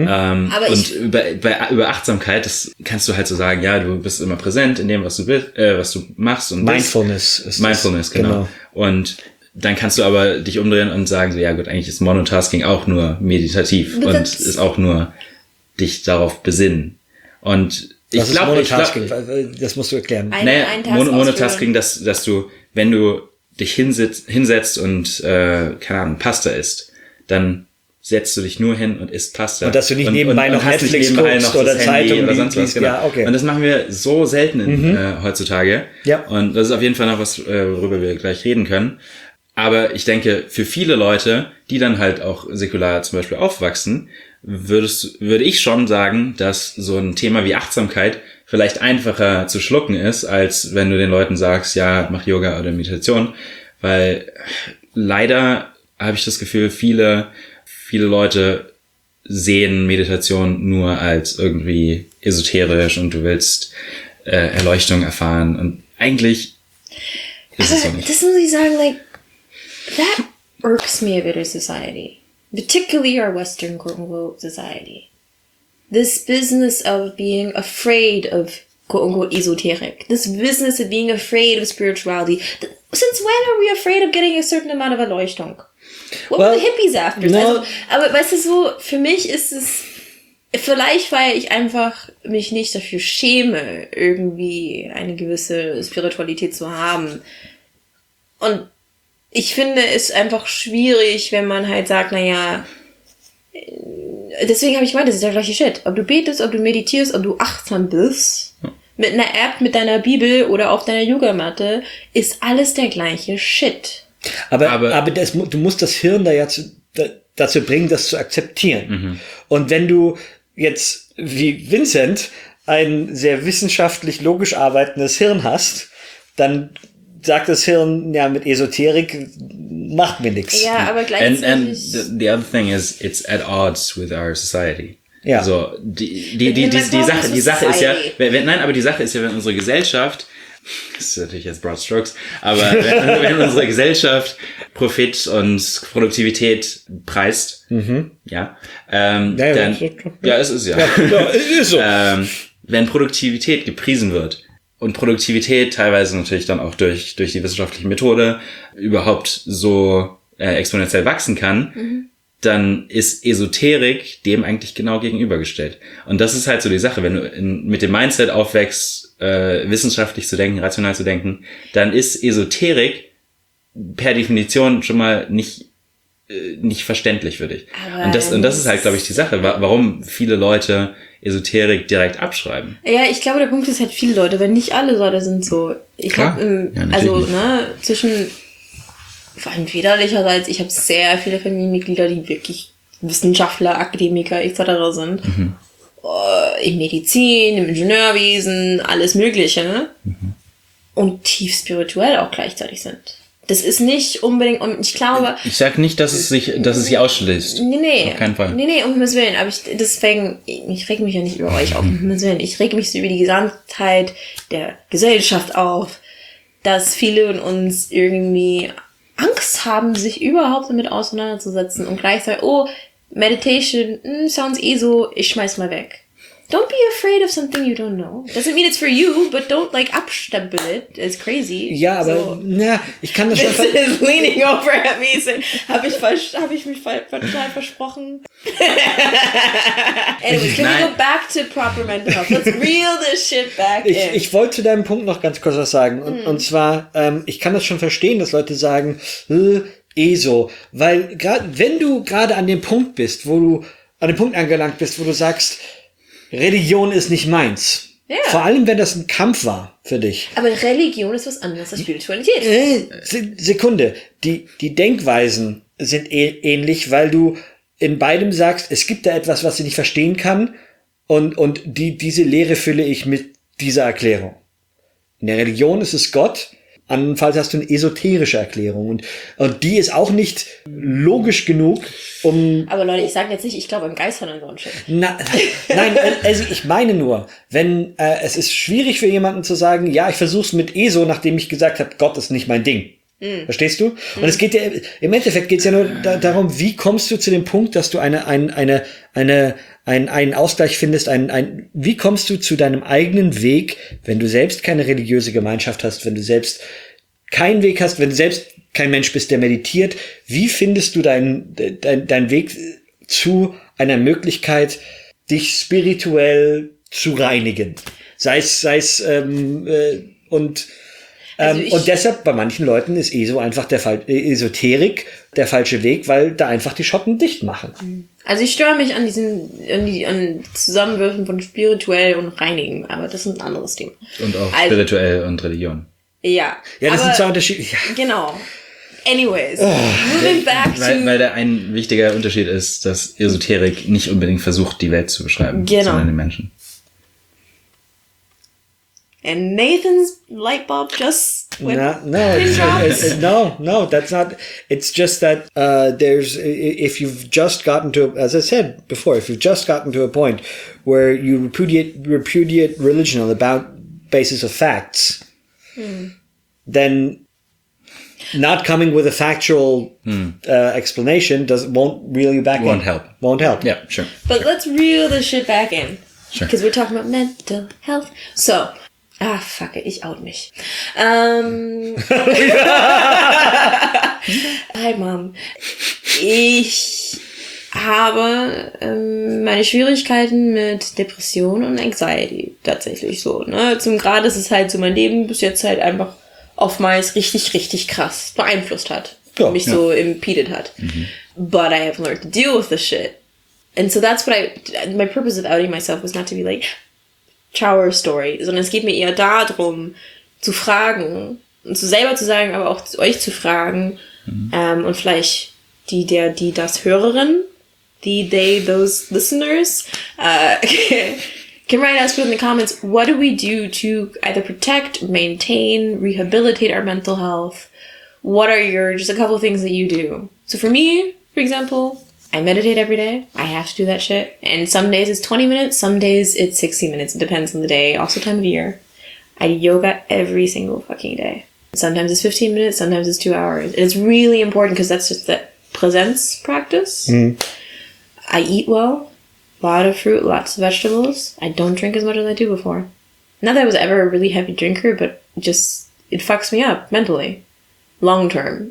[SPEAKER 2] Über Achtsamkeit, das kannst du halt so sagen, ja, du bist immer präsent in dem, was du machst. Und
[SPEAKER 3] Mindfulness ist
[SPEAKER 2] Mindfulness, genau. Und dann kannst du aber dich umdrehen und sagen, so, ja gut, eigentlich ist Monotasking auch nur meditativ und ist auch nur dich darauf besinnen. Und ich glaube,
[SPEAKER 3] das musst du erklären.
[SPEAKER 2] Monotasking, dass du, wenn du dich hinsetzt und, keine Ahnung, Pasta isst, dann setzt du dich nur hin und isst Pasta.
[SPEAKER 3] Und dass du nicht nebenbei noch Netflix guckst oder Zeitung
[SPEAKER 2] oder sonst was. Genau.
[SPEAKER 3] Ja, okay.
[SPEAKER 2] Und das machen wir so selten heutzutage. Ja. Und das ist auf jeden Fall noch was, worüber wir gleich reden können. Aber ich denke, für viele Leute, die dann halt auch säkular zum Beispiel aufwachsen, würde ich schon sagen, dass so ein Thema wie Achtsamkeit vielleicht einfacher zu schlucken ist, als wenn du den Leuten sagst, ja, mach Yoga oder Meditation. Weil leider habe ich das Gefühl, viele Leute sehen Meditation nur als irgendwie esoterisch und du willst Erleuchtung erfahren. Und eigentlich ist es so nicht.
[SPEAKER 4] Das muss ich sagen, like, that irks me a bit of society. Particularly our Western, quote-unquote, society. This business of being afraid of, quote-unquote, esoteric. This business of being afraid of spirituality. Since when are we afraid of getting a certain amount of Erleuchtung? What were the hippies after?
[SPEAKER 3] No.
[SPEAKER 4] Also, aber weißt du so, für mich ist es, vielleicht weil ich einfach mich nicht dafür schäme, irgendwie eine gewisse Spiritualität zu haben. Und ich finde es einfach schwierig, wenn man halt sagt, naja, deswegen habe ich gemeint, das ist der gleiche Shit. Ob du betest, ob du meditierst, ob du achtsam bist, mit einer App, mit deiner Bibel oder auf deiner Yogamatte, ist alles der gleiche Shit.
[SPEAKER 3] Aber du musst das Hirn dazu bringen, das zu akzeptieren. Und wenn du jetzt, wie Vincent, ein sehr wissenschaftlich logisch arbeitendes Hirn hast, dann sagt das Hirn, ja, mit Esoterik macht mir nichts.
[SPEAKER 4] Ja, aber gleichzeitig...
[SPEAKER 2] And the other thing is, it's at odds with our society.
[SPEAKER 3] Ja.
[SPEAKER 2] Also, die Sache ist ja, aber die Sache ist ja, wenn unsere Gesellschaft, das ist natürlich jetzt broad strokes, aber wenn unsere Gesellschaft Profit und Produktivität preist, ja, dann, ja, es ist ja.
[SPEAKER 3] Ja, es ist so.
[SPEAKER 2] Wenn Produktivität gepriesen wird, und Produktivität teilweise natürlich dann auch durch die wissenschaftliche Methode überhaupt so exponentiell wachsen kann, dann ist Esoterik dem eigentlich genau gegenübergestellt. Und das ist halt so die Sache, wenn du mit dem Mindset aufwächst, wissenschaftlich zu denken, rational zu denken, dann ist Esoterik per Definition schon mal nicht verständlich für dich. Und das ist halt, glaube ich, die Sache, warum viele Leute Esoterik direkt abschreiben.
[SPEAKER 4] Ja, ich glaube, der Punkt ist halt viele Leute, wenn nicht alle Leute sind so. Ich glaube, zwischen, vor allem väterlicherseits, ich habe sehr viele Familienmitglieder, die wirklich Wissenschaftler, Akademiker etc. sind. Im Medizin, im Ingenieurwesen, alles Mögliche. Und tief spirituell auch gleichzeitig sind. Das ist nicht unbedingt, und ich glaube...
[SPEAKER 2] Ich sag nicht, dass es sich ausschließt.
[SPEAKER 4] Nee.
[SPEAKER 2] Auf keinen Fall.
[SPEAKER 4] Nee, um Himmels Willen. Aber ich reg mich ja nicht über euch auf, um Himmels Willen. Ich reg mich so über die Gesamtheit der Gesellschaft auf, dass viele von uns irgendwie Angst haben, sich überhaupt damit auseinanderzusetzen und gleichzeitig, Meditation, sounds so, ich schmeiß mal weg. Don't be afraid of something you don't know. Doesn't mean it's for you, but don't abstempel it as crazy.
[SPEAKER 3] Ja, aber ich kann das schon...
[SPEAKER 4] Vincent is leaning over at me saying, hab ich mich total versprochen? Anyways, can we go back to proper mental health? Let's reel this shit back in.
[SPEAKER 3] Ich wollte zu deinem Punkt noch ganz kurz was sagen. Und zwar, ich kann das schon verstehen, dass Leute sagen, ESO. Weil wenn du gerade an dem Punkt bist, angelangt bist, wo du sagst, Religion ist nicht meins. Ja. Vor allem, wenn das ein Kampf war für dich.
[SPEAKER 4] Aber Religion ist was anderes als Spiritualität.
[SPEAKER 3] Sekunde. Die Denkweisen sind ähnlich, weil du in beidem sagst, es gibt da etwas, was ich nicht verstehen kann und diese Leere fülle ich mit dieser Erklärung. In der Religion ist es Gott, andernfalls hast du eine esoterische Erklärung und die ist auch nicht logisch genug, um...
[SPEAKER 4] Aber Leute, ich sage jetzt nicht, ich glaube an Geistern und so ein Shit.
[SPEAKER 3] Nein, also ich meine nur, wenn es ist schwierig für jemanden zu sagen, ja, ich versuch's mit ESO, nachdem ich gesagt habe, Gott ist nicht mein Ding. Verstehst du? Und es geht ja, im Endeffekt geht's ja nur darum, wie kommst du zu dem Punkt, dass du einen Ausgleich findest, wie kommst du zu deinem eigenen Weg, wenn du selbst keine religiöse Gemeinschaft hast, wenn du selbst keinen Weg hast, wenn du selbst kein Mensch bist, der meditiert, wie findest du deinen Weg zu einer Möglichkeit, dich spirituell zu reinigen? Und deshalb, bei manchen Leuten ist Esoterik der falsche Weg, weil da einfach die Schotten dicht machen.
[SPEAKER 4] Also ich störe mich an Zusammenwürfen von spirituell und reinigen, aber das ist ein anderes Thema.
[SPEAKER 2] Und auch spirituell und Religion.
[SPEAKER 4] Ja.
[SPEAKER 3] Ja, das sind zwei Unterschiede. Ja.
[SPEAKER 4] Genau. Anyways, moving back to...
[SPEAKER 2] Weil da ein wichtiger Unterschied ist, dass Esoterik nicht unbedingt versucht, die Welt zu beschreiben,
[SPEAKER 4] genau,
[SPEAKER 2] sondern den Menschen.
[SPEAKER 4] And Nathan's light bulb just went
[SPEAKER 3] No, that's not. It's just that if you've just gotten to, as I said before, if you've just gotten to a point where you repudiate religion on the basis of facts, then not coming with a factual explanation won't reel you back in. Won't help.
[SPEAKER 2] Yeah, sure.
[SPEAKER 4] But let's reel this shit back in.
[SPEAKER 2] Sure.
[SPEAKER 4] Because we're talking about mental health. So... fuck it, ich out mich. Hi, Mom. Ich habe meine Schwierigkeiten mit Depression und Anxiety tatsächlich so. Ne? Zum Grad ist es halt so, mein Leben bis jetzt halt einfach oftmals richtig, richtig krass beeinflusst hat.
[SPEAKER 3] Ja,
[SPEAKER 4] mich so impeded hat. But I have learned to deal with this shit. And so that's what my purpose of outing myself was not to be like... Shower Story, sondern es geht mir eher darum, zu fragen und selber zu sagen, aber auch euch zu fragen und vielleicht die das Hörerin, those listeners can write us in the comments, what do we do to either protect, maintain, rehabilitate our mental health? What are just a couple of things that you do? So for me, for example, I meditate every day. I have to do that shit. And some days it's 20 minutes, some days it's 60 minutes. It depends on the day, also time of year. I yoga every single fucking day. Sometimes it's 15 minutes, sometimes it's 2 hours. And it's really important because that's just that presence practice. I eat well. A lot of fruit, lots of vegetables. I don't drink as much as I do before. Not that I was ever a really heavy drinker, but it fucks me up mentally. Long term.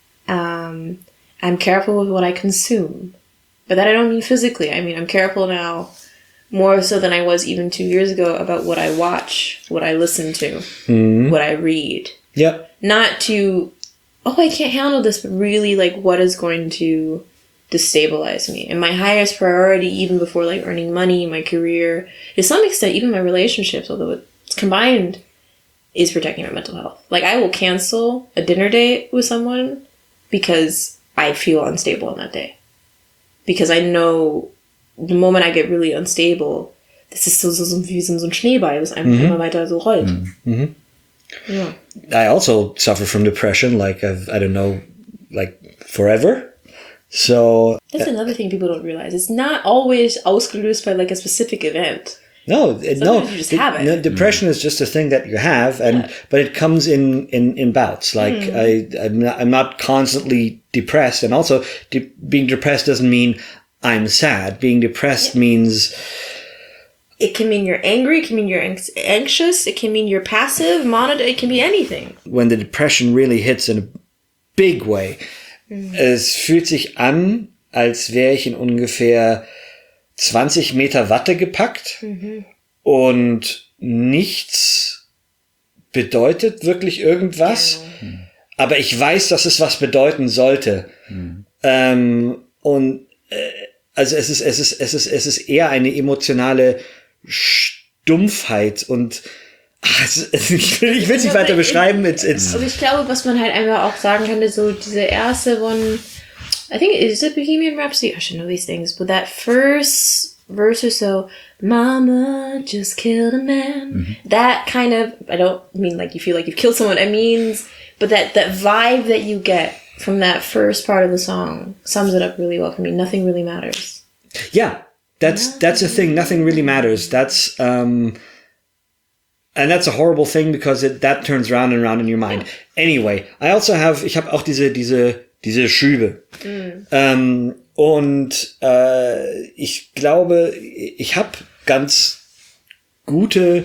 [SPEAKER 4] I'm careful with what I consume. But that I don't mean physically. I mean, I'm careful now more so than I was even 2 years ago about what I watch, what I listen to, what I read.
[SPEAKER 3] Yep.
[SPEAKER 4] Not to, I can't handle this, but really like what is going to destabilize me. And my highest priority, even before like earning money, my career, to some extent, even my relationships, although it's combined, is protecting my mental health. Like I will cancel a dinner date with someone because I feel unstable on that day. Because I know the moment I get really unstable, das ist so wie so ein Schneeball, das einfach immer weiter so rollt. Yeah.
[SPEAKER 3] I also suffer from depression, like I don't know, like forever. So
[SPEAKER 4] that's another thing people don't realize. It's not always ausgelöst by like a specific event.
[SPEAKER 3] No,
[SPEAKER 4] you just have it.
[SPEAKER 3] No, depression is just a thing that you have, but it comes in bouts. Like I'm not constantly depressed, and also being depressed doesn't mean I'm sad. Being depressed means
[SPEAKER 4] it can mean you're angry. It can mean you're anxious. It can mean you're passive, monitor. It can be anything.
[SPEAKER 3] When the depression really hits in a big way, es fühlt sich an, als wäre ich in ungefähr 20 Meter Watte gepackt und nichts bedeutet wirklich irgendwas, aber ich weiß, dass es was bedeuten sollte. Also es ist eher eine emotionale Stumpfheit und ich will es nicht weiter beschreiben.
[SPEAKER 4] Also ich glaube, was man halt einfach auch sagen könnte, so diese erste I think is it Bohemian Rhapsody? I should know these things, but that first verse or so, Mama just killed a man. That kind of, I don't mean like you feel like you've killed someone. I mean, but that vibe that you get from that first part of the song sums it up really well for me. Nothing really matters.
[SPEAKER 3] Yeah, that's the thing. Nothing really matters. That's and that's a horrible thing because that turns round and round in your mind. Anyway, ich habe auch diese Schübe. Und ich glaube, ich habe ganz gute.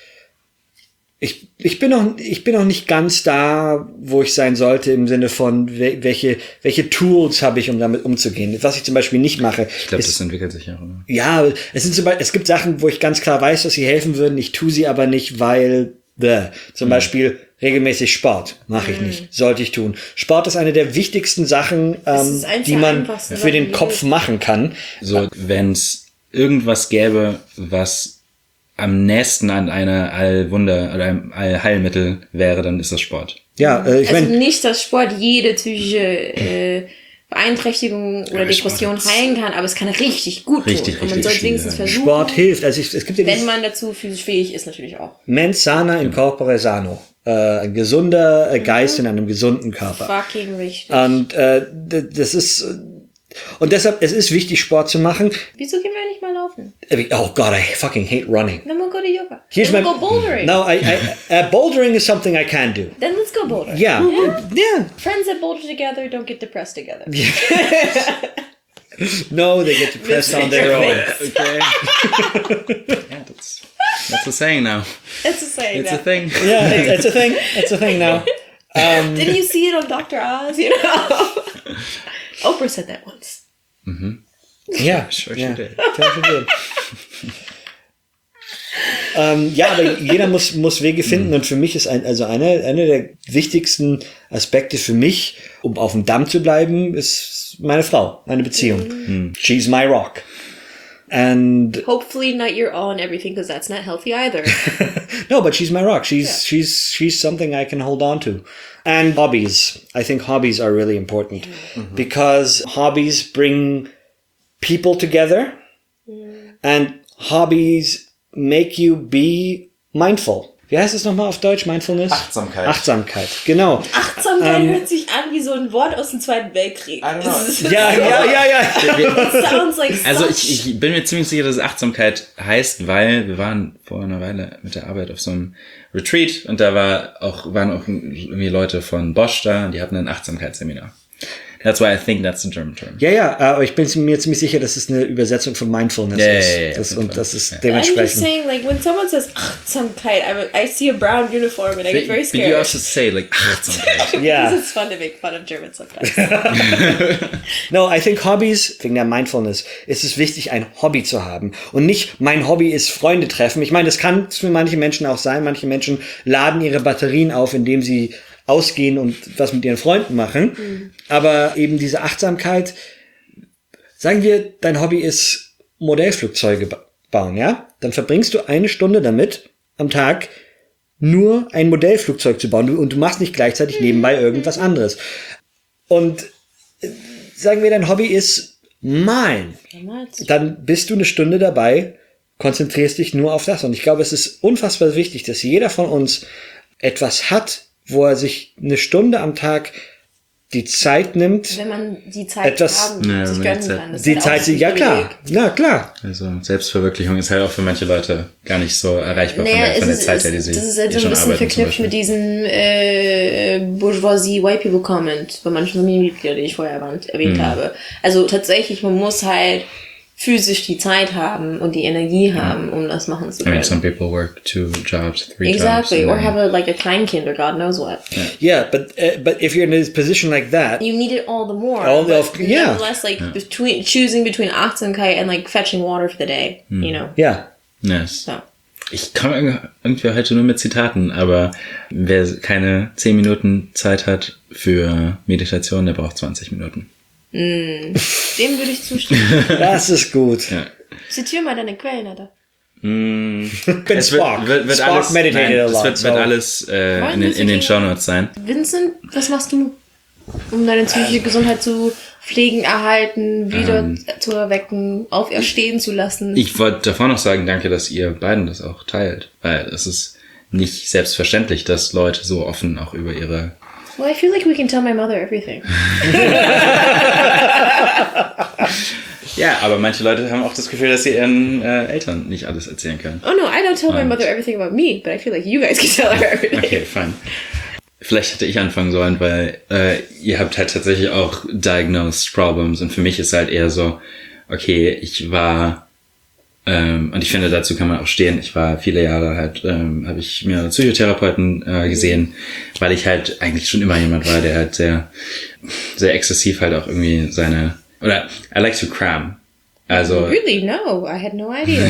[SPEAKER 3] Ich bin noch nicht ganz da, wo ich sein sollte im Sinne von welche Tools habe ich, um damit umzugehen. Was ich zum Beispiel nicht mache.
[SPEAKER 2] Ich glaube, das entwickelt sich auch immer.
[SPEAKER 3] Ja, es gibt Sachen, wo ich ganz klar weiß, dass sie helfen würden. Ich tue sie aber nicht, weil zum Beispiel regelmäßig Sport mache ich nicht. Sollte ich tun. Sport ist eine der wichtigsten Sachen, die man für den Kopf machen kann.
[SPEAKER 2] So, wenn es irgendwas gäbe, was am nächsten an einer Allwunder oder einem Allheilmittel wäre, dann ist das Sport.
[SPEAKER 3] Ja, ich
[SPEAKER 4] also
[SPEAKER 3] meine
[SPEAKER 4] nicht, dass Sport jede psychische Beeinträchtigung oder Depression heilen kann, aber es kann richtig gut tun. Und man sollte wenigstens versuchen.
[SPEAKER 3] Sport hilft. Also es gibt ja
[SPEAKER 4] wenn man dazu physisch fähig ist, natürlich auch.
[SPEAKER 3] Mens sana in corpore sano. Ein gesunder Geist in einem gesunden Körper.
[SPEAKER 4] Fucking richtig.
[SPEAKER 3] Und das ist und deshalb, es ist wichtig, Sport zu machen.
[SPEAKER 4] Wieso gehen wir nicht mal laufen?
[SPEAKER 3] Oh God, I fucking hate running.
[SPEAKER 4] Then we'll go to yoga.
[SPEAKER 3] Here's
[SPEAKER 4] Then we'll go bouldering.
[SPEAKER 3] No, bouldering is something I can do.
[SPEAKER 4] Then let's go bouldering.
[SPEAKER 3] Yeah.
[SPEAKER 4] Friends that boulder together don't get depressed together.
[SPEAKER 3] No, they get depressed on their own.
[SPEAKER 2] Okay. Yeah, that's a saying now.
[SPEAKER 4] It's a saying.
[SPEAKER 2] It's a thing.
[SPEAKER 3] Yeah, it's a thing. It's a thing now.
[SPEAKER 4] Didn't you see it on Dr. Oz? You know, Oprah said that once.
[SPEAKER 3] Yeah,
[SPEAKER 2] Sure
[SPEAKER 3] yeah.
[SPEAKER 2] she did.
[SPEAKER 3] Sure she did. Ja, aber jeder muss Wege finden und für mich ist einer der wichtigsten Aspekte für mich, um auf dem Damm zu bleiben, ist meine Frau, meine Beziehung. She's my rock. And
[SPEAKER 4] Hopefully not your all and everything, because that's not healthy either.
[SPEAKER 3] no, but she's my rock. She's something I can hold on to. And hobbies. I think hobbies are really important because hobbies bring people together and hobbies make you be mindful. Wie heißt es nochmal auf Deutsch? Mindfulness? Achtsamkeit, genau.
[SPEAKER 4] Achtsamkeit hört sich an wie so ein Wort aus dem Zweiten Weltkrieg.
[SPEAKER 2] I don't know.
[SPEAKER 3] Ja.
[SPEAKER 4] It sounds like
[SPEAKER 2] Also
[SPEAKER 4] such...
[SPEAKER 2] ich bin mir ziemlich sicher, dass es Achtsamkeit heißt, weil wir waren vor einer Weile mit der Arbeit auf so einem Retreat und da waren auch irgendwie Leute von Bosch da und die hatten ein Achtsamkeitsseminar. That's why I think that's the German term.
[SPEAKER 3] Ja, aber ich bin mir ziemlich sicher, dass es eine Übersetzung von Mindfulness ist. Und das ist
[SPEAKER 4] I'm just
[SPEAKER 3] dementsprechend.
[SPEAKER 4] saying, like, when someone says Achtsamkeit, I see a brown uniform and I get very
[SPEAKER 2] But
[SPEAKER 4] scared.
[SPEAKER 2] you also say like Achtsamkeit.
[SPEAKER 3] Yeah.
[SPEAKER 4] Because it's fun to make fun of German sometimes.
[SPEAKER 3] No, I think Hobbies, wegen der Mindfulness, ist es wichtig, ein Hobby zu haben. Und nicht, mein Hobby ist Freunde treffen. Ich meine, das kann für manche Menschen auch sein. Manche Menschen laden ihre Batterien auf, indem sie ausgehen und was mit ihren Freunden machen. Aber eben diese Achtsamkeit, sagen wir, dein Hobby ist Modellflugzeuge bauen, ja? Dann verbringst du 1 Stunde damit am Tag, nur ein Modellflugzeug zu bauen und du machst nicht gleichzeitig nebenbei irgendwas anderes. Und sagen wir, dein Hobby ist Malen. Dann bist du 1 Stunde dabei, konzentrierst dich nur auf das. Und ich glaube, es ist unfassbar wichtig, dass jeder von uns etwas hat, wo er sich 1 Stunde am Tag die Zeit nimmt.
[SPEAKER 4] Wenn man die Zeit
[SPEAKER 3] Etwas-
[SPEAKER 4] haben,
[SPEAKER 2] Ja,
[SPEAKER 4] sich
[SPEAKER 2] wenn man
[SPEAKER 4] gönnen
[SPEAKER 2] die Zeit-
[SPEAKER 4] kann. Das
[SPEAKER 3] Die
[SPEAKER 4] ist halt
[SPEAKER 3] Zeit,
[SPEAKER 4] auch ein
[SPEAKER 3] ja klar,
[SPEAKER 4] Privileg.
[SPEAKER 3] na klar.
[SPEAKER 2] Also Selbstverwirklichung ist halt auch für manche Leute gar nicht so erreichbar von der Zeit her, die sie
[SPEAKER 4] das ist halt so
[SPEAKER 2] schon
[SPEAKER 4] ein bisschen
[SPEAKER 2] arbeiten zum
[SPEAKER 4] verknüpft mit
[SPEAKER 2] Beispiel.
[SPEAKER 4] diesem Bourgeoisie White People Comment bei manchen Familienmitgliedern, die ich vorher erwähnt habe. Also tatsächlich, man muss halt physisch die Zeit haben und die Energie haben, um das machen zu
[SPEAKER 2] I mean,
[SPEAKER 4] können.
[SPEAKER 2] some people work 2 jobs, 3
[SPEAKER 4] Exactly,
[SPEAKER 2] jobs.
[SPEAKER 4] or have a Kleinkind or God knows what.
[SPEAKER 3] Yeah, but if you're in a position like that,
[SPEAKER 4] You need it all the more.
[SPEAKER 3] All the-
[SPEAKER 4] but
[SPEAKER 3] yeah.
[SPEAKER 4] Nevertheless, like choosing between Achtsamkeit and like fetching water for the day, you know.
[SPEAKER 3] ja.
[SPEAKER 2] Yes.
[SPEAKER 4] So.
[SPEAKER 2] Ich komme irgendwie heute nur mit Zitaten, aber wer keine 10 Minuten Zeit hat für Meditation, der braucht 20 Minuten.
[SPEAKER 4] Dem würde ich zustimmen.
[SPEAKER 3] Das ist gut.
[SPEAKER 2] Ja.
[SPEAKER 4] Zitiere mal deine Quellen, Alter.
[SPEAKER 3] Bin
[SPEAKER 2] Es
[SPEAKER 3] Spark.
[SPEAKER 2] wird
[SPEAKER 3] Spark
[SPEAKER 2] alles,
[SPEAKER 3] meditated
[SPEAKER 2] nein,
[SPEAKER 3] a
[SPEAKER 2] es
[SPEAKER 3] lot.
[SPEAKER 2] wird
[SPEAKER 3] so.
[SPEAKER 2] alles in den Shownotes sein.
[SPEAKER 4] Vincent, was machst du, um deine psychische Gesundheit zu Pflegen erhalten, wieder zu erwecken, auferstehen zu lassen.
[SPEAKER 2] Ich wollte davor noch sagen, danke, dass ihr beiden das auch teilt, weil es ist nicht selbstverständlich, dass Leute so offen auch über ihre...
[SPEAKER 4] Well, I feel like we can tell my mother everything.
[SPEAKER 2] Ja, aber manche Leute haben auch das Gefühl, dass sie ihren Eltern nicht alles erzählen können.
[SPEAKER 4] Oh no, I don't tell my mother everything about me, but I feel like you guys can tell her everything.
[SPEAKER 2] Okay, fine. Vielleicht hätte ich anfangen sollen, weil ihr habt halt tatsächlich auch diagnosed problems und für mich ist halt eher so, okay, ich war, und ich finde, dazu kann man auch stehen, ich war viele Jahre halt, habe ich mir Psychotherapeuten gesehen, weil ich halt eigentlich schon immer jemand war, der halt sehr, sehr exzessiv halt auch irgendwie oder I like to cram. Also.
[SPEAKER 4] Really? No, I had no idea.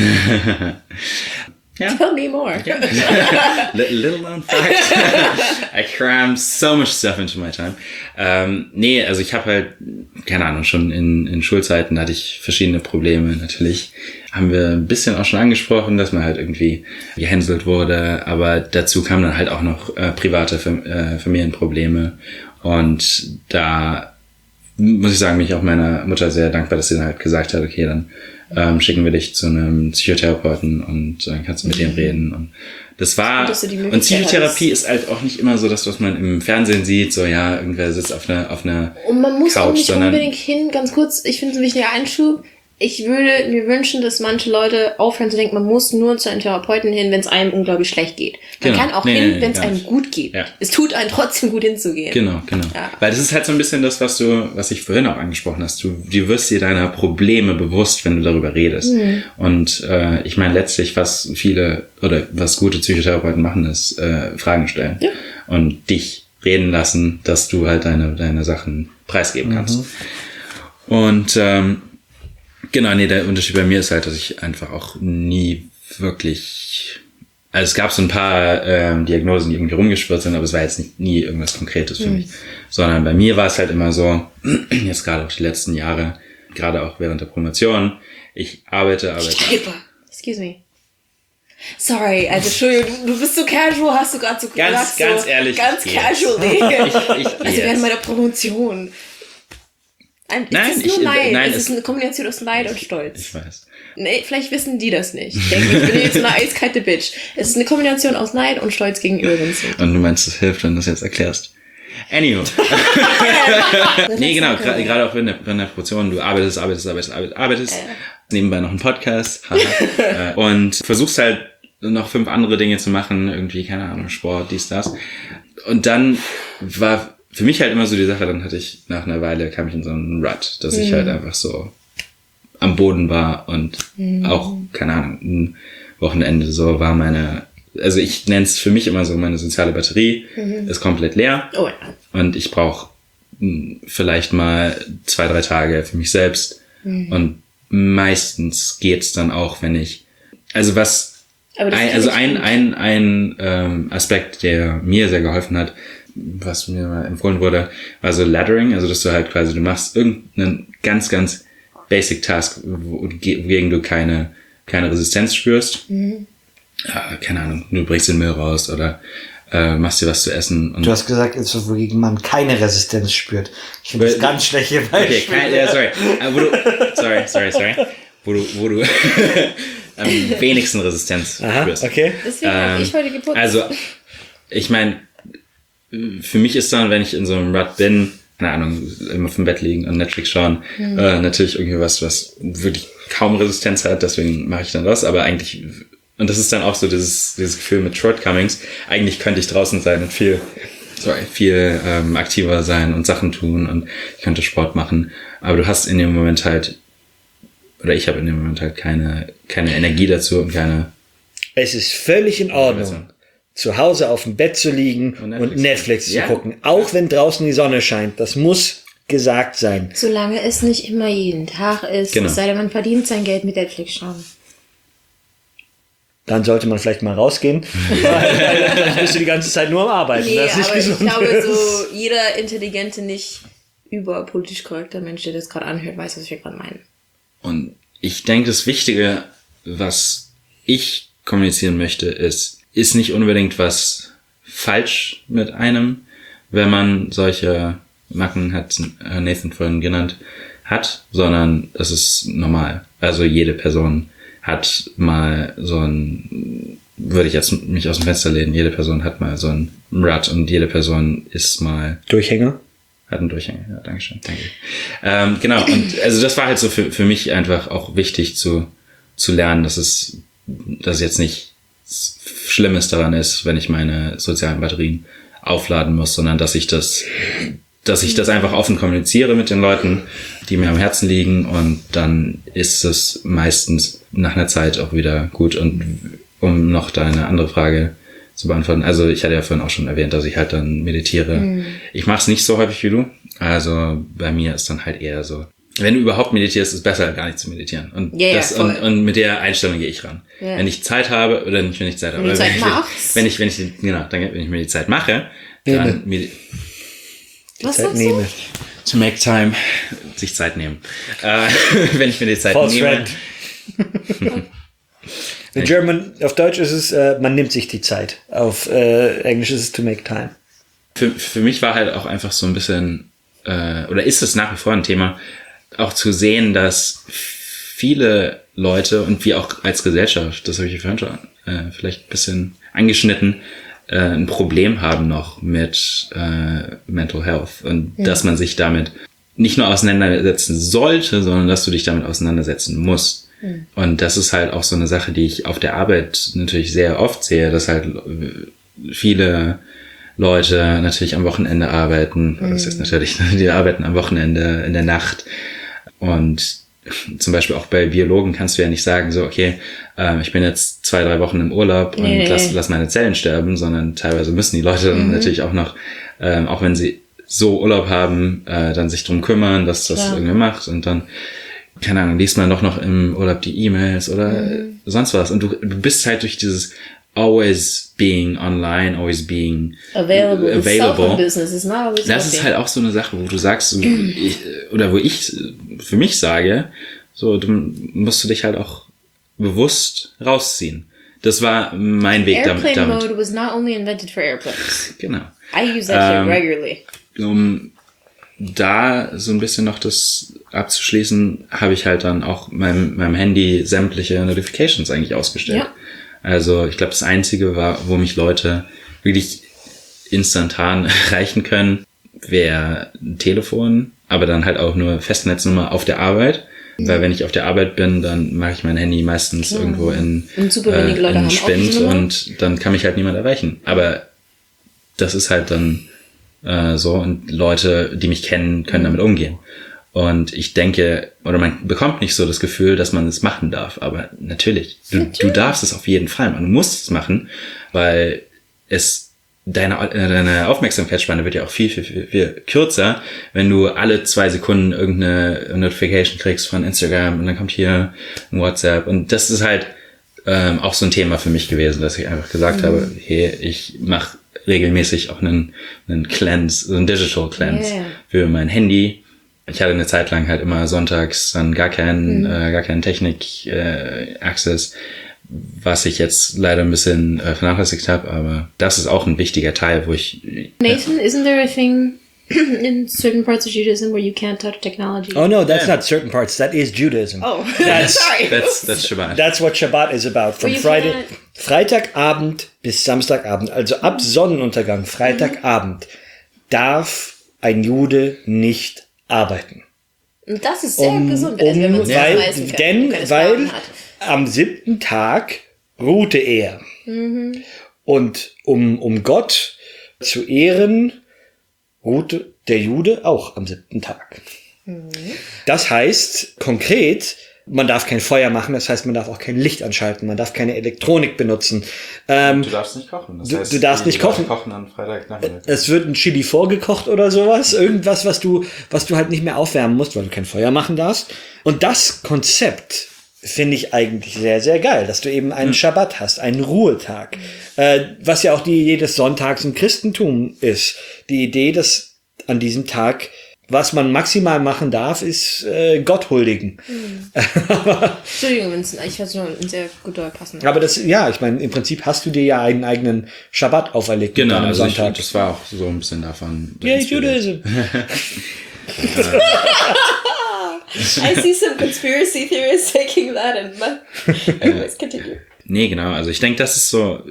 [SPEAKER 2] Yeah.
[SPEAKER 4] Tell me more.
[SPEAKER 2] Little known fact. I cram so much stuff into my time. Nee, also ich habe halt, keine Ahnung, schon in Schulzeiten hatte ich verschiedene Probleme. Natürlich haben wir ein bisschen auch schon angesprochen, dass man halt irgendwie gehänselt wurde, aber dazu kamen dann halt auch noch private Familienprobleme. Und da muss ich sagen, bin ich auch meiner Mutter sehr dankbar, dass sie dann halt gesagt hat, okay, dann schicken wir dich zu einem Psychotherapeuten und dann kannst du mit dem reden. Und das war, und Psychotherapie ist halt auch nicht immer so das, was man im Fernsehen sieht, so ja, irgendwer sitzt auf einer
[SPEAKER 4] und man muss
[SPEAKER 2] Couch,
[SPEAKER 4] auch nicht unbedingt hin, ganz kurz, ich finde es ein wichtiger Einschub, ich würde mir wünschen, dass manche Leute aufhören zu denken, man muss nur zu einem Therapeuten hin, wenn es einem unglaublich schlecht geht. Man kann auch hin, wenn es einem gut geht. Ja. Es tut einem trotzdem gut hinzugehen.
[SPEAKER 2] Genau. Ja. Weil das ist halt so ein bisschen das, was ich vorhin auch angesprochen hast. Du wirst dir deiner Probleme bewusst, wenn du darüber redest. Mhm. Und ich meine letztlich, was gute Psychotherapeuten machen, ist Fragen stellen. Ja. Und dich reden lassen, dass du halt deine Sachen preisgeben kannst. Und genau, nee, der Unterschied bei mir ist halt, dass ich einfach auch nie wirklich, also es gab so ein paar Diagnosen, die irgendwie rumgeschwirrt sind, aber es war jetzt nie irgendwas Konkretes für mich. Sondern bei mir war es halt immer so, jetzt gerade auch die letzten Jahre, gerade auch während der Promotion, ich arbeite.
[SPEAKER 4] Excuse me. Sorry, also Entschuldigung, du bist so casual, hast du gerade so gesagt.
[SPEAKER 2] Ganz ehrlich.
[SPEAKER 4] Ganz casually. Also während meiner Promotion. Es ist eine Kombination aus Neid und Stolz.
[SPEAKER 2] Ich weiß.
[SPEAKER 4] Nee, vielleicht wissen die das nicht. Ich denke, ich bin jetzt eine eiskalte Bitch. Es ist eine Kombination aus Neid und Stolz gegenüber Vincent.
[SPEAKER 2] Und du meinst, es hilft, wenn du das jetzt erklärst. Anywho. Nee, genau, gerade auch in der Promotion, du arbeitest. Nebenbei noch einen Podcast. Und versuchst halt noch 5 andere Dinge zu machen, irgendwie, keine Ahnung, Sport, dies, das. Und dann war für mich halt immer so die Sache, dann nach einer Weile kam ich in so einen Rut, dass ich halt einfach so am Boden war und auch, keine Ahnung, ein Wochenende so war also ich nenne es für mich immer so, meine soziale Batterie ist komplett leer.
[SPEAKER 4] Oh ja. Und
[SPEAKER 2] ich brauche vielleicht mal 2-3 Tage für mich selbst und meistens geht's dann auch, wenn ich, also ein Aspekt, der mir sehr geholfen hat, was mir mal empfohlen wurde, war so Laddering, also dass du halt quasi, du machst irgendeinen ganz, ganz basic Task, wogegen du keine Resistenz spürst. Keine Ahnung, du bringst den Müll raus oder machst dir was zu essen. Und
[SPEAKER 3] du hast gesagt, wogegen man keine Resistenz spürt. Ich finde das ganz schlechte Beispiel.
[SPEAKER 2] Okay, sorry. Wo du am wenigsten Resistenz spürst.
[SPEAKER 3] Okay.
[SPEAKER 4] Deswegen habe ich heute geputzt.
[SPEAKER 2] Also, ich meine, für mich ist dann, wenn ich in so einem Rut bin, keine Ahnung, immer vom Bett liegen und Netflix schauen, natürlich irgendwie was wirklich kaum Resistenz hat, deswegen mache ich dann das, aber eigentlich, und das ist dann auch so dieses Gefühl mit Shortcomings, eigentlich könnte ich draußen sein und viel aktiver sein und Sachen tun und ich könnte Sport machen, aber du hast in dem Moment halt, oder ich habe in dem Moment halt keine Energie dazu und keine...
[SPEAKER 3] Es ist völlig in Ordnung, zu Hause auf dem Bett zu liegen und Netflix zu gucken. Auch wenn draußen die Sonne scheint. Das muss gesagt sein.
[SPEAKER 4] Solange es nicht immer jeden Tag ist.
[SPEAKER 2] Genau.
[SPEAKER 4] Es sei denn, man verdient sein Geld mit Netflix schauen.
[SPEAKER 3] Dann sollte man vielleicht mal rausgehen. Dann bist du die ganze Zeit nur am Arbeiten.
[SPEAKER 4] Nee,
[SPEAKER 3] das ist nicht
[SPEAKER 4] aber
[SPEAKER 3] gesund.
[SPEAKER 4] Ich glaube, so jeder intelligente, nicht überpolitisch korrekter Mensch, der das gerade anhört, weiß, was wir gerade meinen.
[SPEAKER 2] Und ich denke, das Wichtige, was ich kommunizieren möchte, ist nicht unbedingt was falsch mit einem, wenn man solche Macken hat Nathan vorhin genannt, hat, sondern es ist normal. Also jede Person hat mal so ein, würde ich jetzt mich aus dem Fenster lehnen, jede Person hat mal so ein Rut und jede Person ist mal...
[SPEAKER 3] Durchhänger?
[SPEAKER 2] Hat einen Durchhänger, ja, Dankeschön, danke. Genau, und also das war halt so für mich einfach auch wichtig zu lernen, dass jetzt nicht Schlimmes daran ist, wenn ich meine sozialen Batterien aufladen muss, sondern dass ich das einfach offen kommuniziere mit den Leuten, die mir am Herzen liegen, und dann ist es meistens nach einer Zeit auch wieder gut. Und um noch deine andere Frage zu beantworten, also ich hatte ja vorhin auch schon erwähnt, dass ich halt dann meditiere. Ich mache es nicht so häufig wie du, also bei mir ist dann halt eher so, wenn du überhaupt meditierst, ist es besser, gar nicht zu meditieren. Und und mit der Einstellung gehe ich ran. Ja. Wenn ich Zeit habe, oder nicht, wenn ich Zeit habe, wenn ich mir die Zeit mache, dann
[SPEAKER 3] Was Zeit nehme.
[SPEAKER 2] To make time, sich Zeit nehmen. Wenn ich mir die Zeit
[SPEAKER 3] False
[SPEAKER 2] nehme.
[SPEAKER 3] In German, auf Deutsch ist es, man nimmt sich die Zeit. Auf Englisch ist es to make time.
[SPEAKER 2] Für mich war halt auch einfach so ein bisschen, oder ist es nach wie vor ein Thema, auch zu sehen, dass viele Leute und wir auch als Gesellschaft, das habe ich vorhin schon vielleicht ein bisschen angeschnitten, ein Problem haben noch mit Mental Health und dass man sich damit nicht nur auseinandersetzen sollte, sondern dass du dich damit auseinandersetzen musst. Und das ist halt auch so eine Sache, die ich auf der Arbeit natürlich sehr oft sehe, dass halt viele Leute natürlich am Wochenende arbeiten. Das ist natürlich, die arbeiten am Wochenende, in der Nacht. Und zum Beispiel auch bei Biologen kannst du ja nicht sagen, so, okay, ich bin jetzt 2-3 Wochen im Urlaub und lass meine Zellen sterben, sondern teilweise müssen die Leute dann natürlich auch noch, auch wenn sie so Urlaub haben, dann sich drum kümmern, dass das irgendwie macht, und dann, keine Ahnung, liest man doch noch im Urlaub die E-Mails oder sonst was, und du bist halt durch dieses always being online, always being available.
[SPEAKER 4] Business is not always
[SPEAKER 2] das ist halt auch so eine Sache, wo du sagst, wo ich für mich sage, so, du musst du dich halt auch bewusst rausziehen. Das war mein Weg damit.
[SPEAKER 4] Airplane mode was not only invented for airplanes.
[SPEAKER 2] Genau.
[SPEAKER 4] I use that shit regularly.
[SPEAKER 2] Um da so ein bisschen noch das abzuschließen, habe ich halt dann auch meinem Handy sämtliche Notifications eigentlich ausgestellt. Ja. Also ich glaube, das Einzige war, wo mich Leute wirklich instantan erreichen können, wäre ein Telefon, aber dann halt auch nur Festnetznummer auf der Arbeit. Weil wenn ich auf der Arbeit bin, dann mache ich mein Handy meistens irgendwo in Spind und dann kann mich halt niemand erreichen. Aber das ist halt dann so, und Leute, die mich kennen, können damit umgehen. Und ich denke, oder man bekommt nicht so das Gefühl, dass man es machen darf. Aber natürlich, du darfst es auf jeden Fall. Man muss es machen, weil deine Aufmerksamkeitsspanne wird ja auch viel, viel, viel, viel kürzer, wenn du alle 2 Sekunden irgendeine Notification kriegst von Instagram und dann kommt hier ein WhatsApp. Und das ist halt auch so ein Thema für mich gewesen, dass ich einfach gesagt habe, hey, ich mache regelmäßig auch einen Cleanse, so einen Digital Cleanse für mein Handy. Ich hatte eine Zeit lang halt immer sonntags dann gar keinen Technik-Access, was ich jetzt leider ein bisschen vernachlässigt habe, aber das ist auch ein wichtiger Teil, wo ich...
[SPEAKER 4] Nathan, isn't there a thing in certain parts of Judaism where you can't touch technology?
[SPEAKER 3] Oh no, that's not certain parts, that is Judaism.
[SPEAKER 4] Oh,
[SPEAKER 3] sorry.
[SPEAKER 2] That's Shabbat.
[SPEAKER 3] That's what Shabbat is about. From Freitagabend bis Samstagabend, also ab Sonnenuntergang, Freitagabend, darf ein Jude nicht arbeiten.
[SPEAKER 4] Und das ist sehr gesund, also wenn man es
[SPEAKER 3] weil am 7. Tag ruhte er. Und um Gott zu ehren, ruhte der Jude auch am 7. Tag. Das heißt konkret, man darf kein Feuer machen, das heißt, man darf auch kein Licht anschalten, man darf keine Elektronik benutzen.
[SPEAKER 2] Du darfst nicht kochen. Das heißt,
[SPEAKER 3] du darfst nicht kochen.
[SPEAKER 2] Kochen am Freitagnachmittag.
[SPEAKER 3] Es wird ein Chili vorgekocht oder sowas. Irgendwas, was du halt nicht mehr aufwärmen musst, weil du kein Feuer machen darfst. Und das Konzept finde ich eigentlich sehr, sehr geil, dass du eben einen Schabbat hast, einen Ruhetag. Was ja auch die Idee des Sonntags im Christentum ist. Die Idee, dass an diesem Tag was man maximal machen darf, ist Gott huldigen.
[SPEAKER 4] Entschuldigung, Vincent, ich hatte schon ein sehr guter Passender.
[SPEAKER 3] Aber das, ja, ich meine, im Prinzip hast du dir ja einen eigenen Schabbat auferlegt.
[SPEAKER 2] Genau,
[SPEAKER 3] mit deinem
[SPEAKER 2] also
[SPEAKER 3] Sonntag.
[SPEAKER 2] das war auch so ein bisschen davon.
[SPEAKER 3] Yeah,
[SPEAKER 2] inspiriert.
[SPEAKER 3] Judaism.
[SPEAKER 4] I see some conspiracy theorists taking that and anyways, continue.
[SPEAKER 2] Nee, genau, also ich denke, das ist so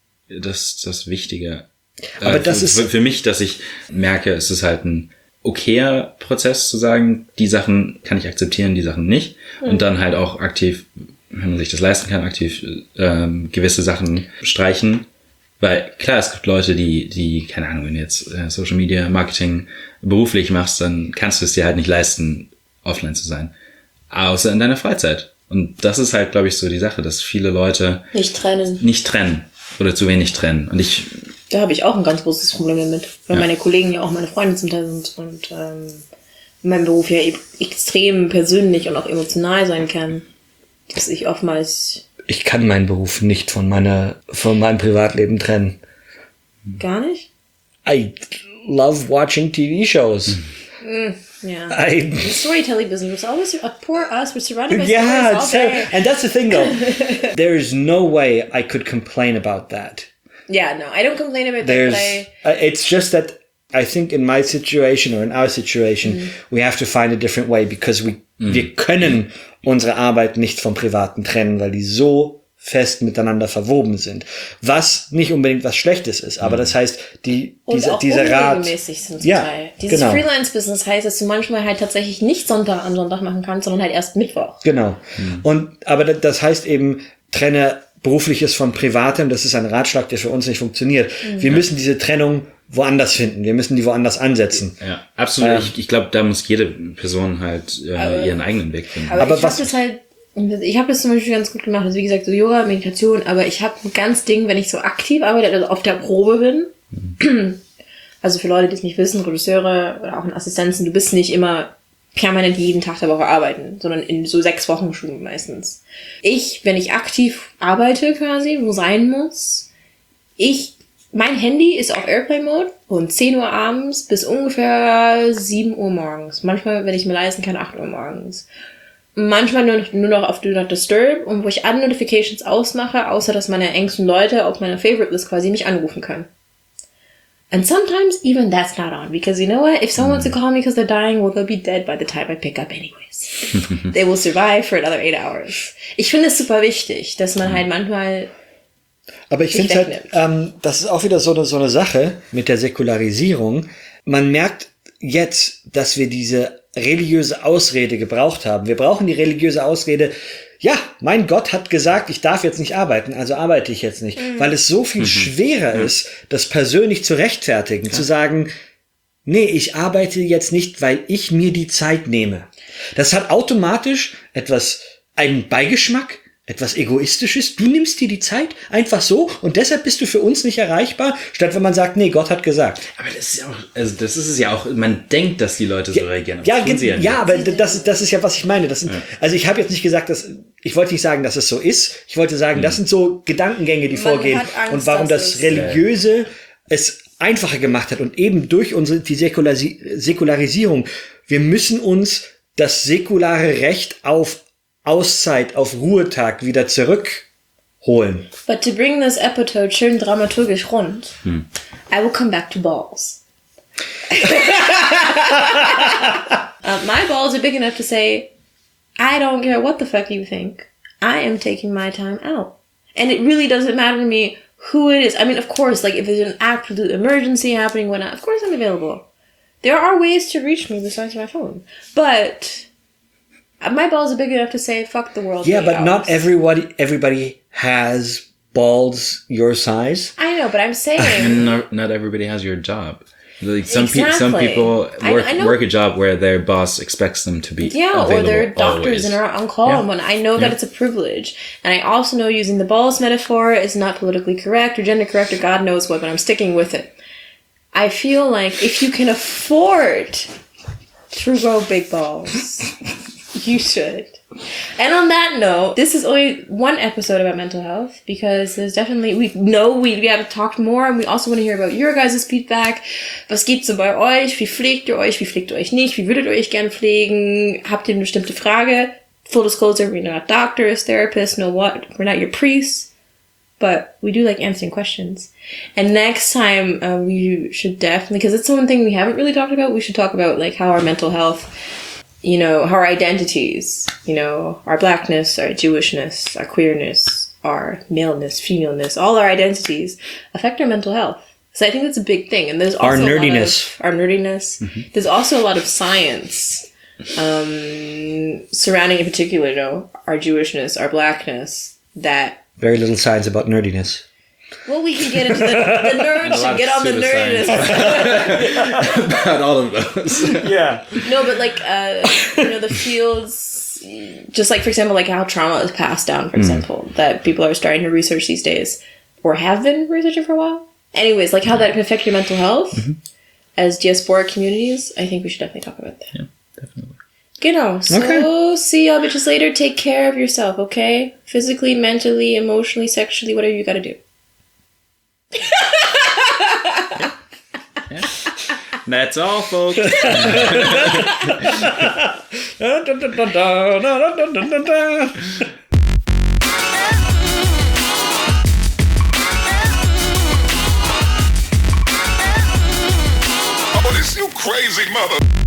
[SPEAKER 2] das Wichtige.
[SPEAKER 3] Aber das ist
[SPEAKER 2] für mich, dass ich merke, es ist halt ein okayer Prozess zu sagen, die Sachen kann ich akzeptieren, die Sachen nicht. Und dann halt auch aktiv, wenn man sich das leisten kann, aktiv gewisse Sachen streichen. Weil klar, es gibt Leute, die keine Ahnung, wenn du jetzt Social Media Marketing beruflich machst, dann kannst du es dir halt nicht leisten, offline zu sein. Außer in deiner Freizeit. Und das ist halt, glaube ich, so die Sache, dass viele Leute
[SPEAKER 4] Nicht trennen.
[SPEAKER 2] Oder zu wenig trennen. Und
[SPEAKER 4] Da habe ich auch ein ganz großes Problem damit. Weil meine Kollegen ja auch meine Freunde zum Teil sind und mein Beruf ja extrem persönlich und auch emotional sein kann. Dass ich oftmals
[SPEAKER 3] ich kann meinen Beruf nicht von meinem Privatleben trennen.
[SPEAKER 4] gar nicht.
[SPEAKER 3] I love watching TV shows.
[SPEAKER 4] Yeah. The storytelling business was always poor us. We're surrounded by
[SPEAKER 3] Yeah,
[SPEAKER 4] stories all day.
[SPEAKER 3] and that's the thing though. There is no way I could complain about that.
[SPEAKER 4] Yeah, no, I don't complain about
[SPEAKER 3] There's,
[SPEAKER 4] that, but
[SPEAKER 3] it's just that I think in my situation or in our situation, we have to find a different way because wir können unsere Arbeit nicht vom Privaten trennen, weil die so fest miteinander verwoben sind. Was nicht unbedingt was Schlechtes ist, aber das heißt,
[SPEAKER 4] auch
[SPEAKER 3] dieser Rat.
[SPEAKER 4] unregelmäßig sind zum Teil. Dieses
[SPEAKER 3] genau.
[SPEAKER 4] Freelance-Business heißt, dass du manchmal halt tatsächlich nicht am Sonntag machen kannst, sondern halt erst Mittwoch.
[SPEAKER 3] Genau. Aber das heißt eben, trenne Berufliches von Privatem. Das ist ein Ratschlag, der für uns nicht funktioniert. Wir müssen diese Trennung woanders finden. Wir müssen die woanders ansetzen.
[SPEAKER 2] ja, absolut. Ich glaube, da muss jede Person halt ihren eigenen Weg finden.
[SPEAKER 4] Aber ich habe das zum Beispiel ganz gut gemacht. Also wie gesagt, so Yoga, Meditation, aber ich habe ein ganz Ding, wenn ich so aktiv arbeite, also auf der Probe bin. Also für Leute, die es nicht wissen, Regisseure oder auch in Assistenzen, du bist nicht immer permanent jeden Tag der Woche arbeiten, sondern in so 6 Wochen Stunden meistens. Wenn ich aktiv arbeite quasi, wo sein muss, mein Handy ist auf Airplane Mode von 10 Uhr abends bis ungefähr 7 Uhr morgens. Manchmal, wenn ich mir leisten kann, 8 Uhr morgens. Manchmal nur noch auf Do Not Disturb und wo ich alle Notifications ausmache, außer dass meine engsten Leute auf meiner Favorite List quasi mich anrufen können. And sometimes even that's not on, because you know what? If someone wants to call me because they're dying, well, they'll be dead by the time I pick up anyways. They will survive for another 8 hours. Ich finde es super wichtig, dass man halt manchmal
[SPEAKER 3] Aber ich finde halt, das ist auch wieder so eine Sache mit der Säkularisierung. Man merkt jetzt, dass wir diese religiöse Ausrede gebraucht haben. Wir brauchen die religiöse Ausrede, ja, mein Gott hat gesagt, ich darf jetzt nicht arbeiten, also arbeite ich jetzt nicht. Weil es so viel schwerer ist, das persönlich zu rechtfertigen, zu sagen, nee, ich arbeite jetzt nicht, weil ich mir die Zeit nehme. Das hat automatisch einen Beigeschmack, etwas Egoistisches. Du nimmst dir die Zeit einfach so und deshalb bist du für uns nicht erreichbar, statt wenn man sagt, nee, Gott hat gesagt.
[SPEAKER 2] Aber das ist ja auch, also das ist es ja auch, man denkt, dass die Leute so reagieren.
[SPEAKER 3] Aber das ist ja, was ich meine. Also ich habe jetzt nicht gesagt, ich wollte nicht sagen, dass es so ist. Ich wollte sagen, das sind so Gedankengänge, die vorgehen.
[SPEAKER 4] Angst,
[SPEAKER 3] und warum das Religiöse es einfacher gemacht hat. Und eben durch die Säkularisierung. Wir müssen uns das säkulare Recht auf Auszeit, auf Ruhetag wieder zurückholen.
[SPEAKER 4] But to bring this episode schön dramaturgisch rund, I will come back to balls. My balls are big enough to say, I don't care what the fuck you think. I am taking my time out. And it really doesn't matter to me who it is. I mean, of course, like if there's an absolute emergency happening, whatnot, of course I'm available. There are ways to reach me besides my phone. But my balls are big enough to say, fuck the world.
[SPEAKER 3] Yeah, but not everybody has balls your size.
[SPEAKER 4] I know, but I'm saying...
[SPEAKER 2] And not everybody has your job. Like some
[SPEAKER 4] Exactly.
[SPEAKER 2] people
[SPEAKER 4] I know.
[SPEAKER 2] work a job where their boss expects them to be
[SPEAKER 4] Yeah,
[SPEAKER 2] available
[SPEAKER 4] or they're doctors
[SPEAKER 2] always.
[SPEAKER 4] and are on call.
[SPEAKER 3] Yeah.
[SPEAKER 4] And I know that it's a privilege. And I also know using the balls metaphor is not politically correct or gender correct or God knows what, but I'm sticking with it. I feel like if you can afford to grow big balls, You should. And on that note, this is only one episode about mental health because there's definitely, we know we have talked more and we also want to hear about your guys' Feedback. Was gibt's so bei euch? Wie pflegt ihr euch? Wie pflegt ihr euch nicht? Wie würdet ihr euch gern pflegen? Habt ihr eine bestimmte Frage? Full disclosure, we're not doctors, therapists, no what. We're not your priests. But we do like answering questions. And next time, we should definitely, because it's one thing we haven't really talked about, we should talk about like how our mental health, you know, how our identities, you know, our blackness, our Jewishness, our queerness, our maleness, femaleness, all our identities affect our mental health. So I think that's a big thing. And there's also
[SPEAKER 3] Our nerdiness.
[SPEAKER 4] our nerdiness. There's also a lot of science surrounding in particular, you know, our Jewishness, our blackness, that
[SPEAKER 3] Very little science about nerdiness.
[SPEAKER 4] well, we can get into the nerds should get on the nerdiness.
[SPEAKER 2] About all of those.
[SPEAKER 3] Yeah.
[SPEAKER 4] No, but like, you know, the fields, just like, for example, like how trauma is passed down, for example, that people are starting to research these days, or have been researching for a while. Anyways, like how that can affect your mental health as diasporic communities, I think we should definitely talk about that.
[SPEAKER 2] Yeah, definitely.
[SPEAKER 4] Genau. So,
[SPEAKER 3] Okay.
[SPEAKER 4] see y'all bitches later. Take care of yourself, okay? Physically, mentally, emotionally, sexually, whatever you gotta do.
[SPEAKER 2] That's all, folks.
[SPEAKER 1] Oh, this you crazy mother.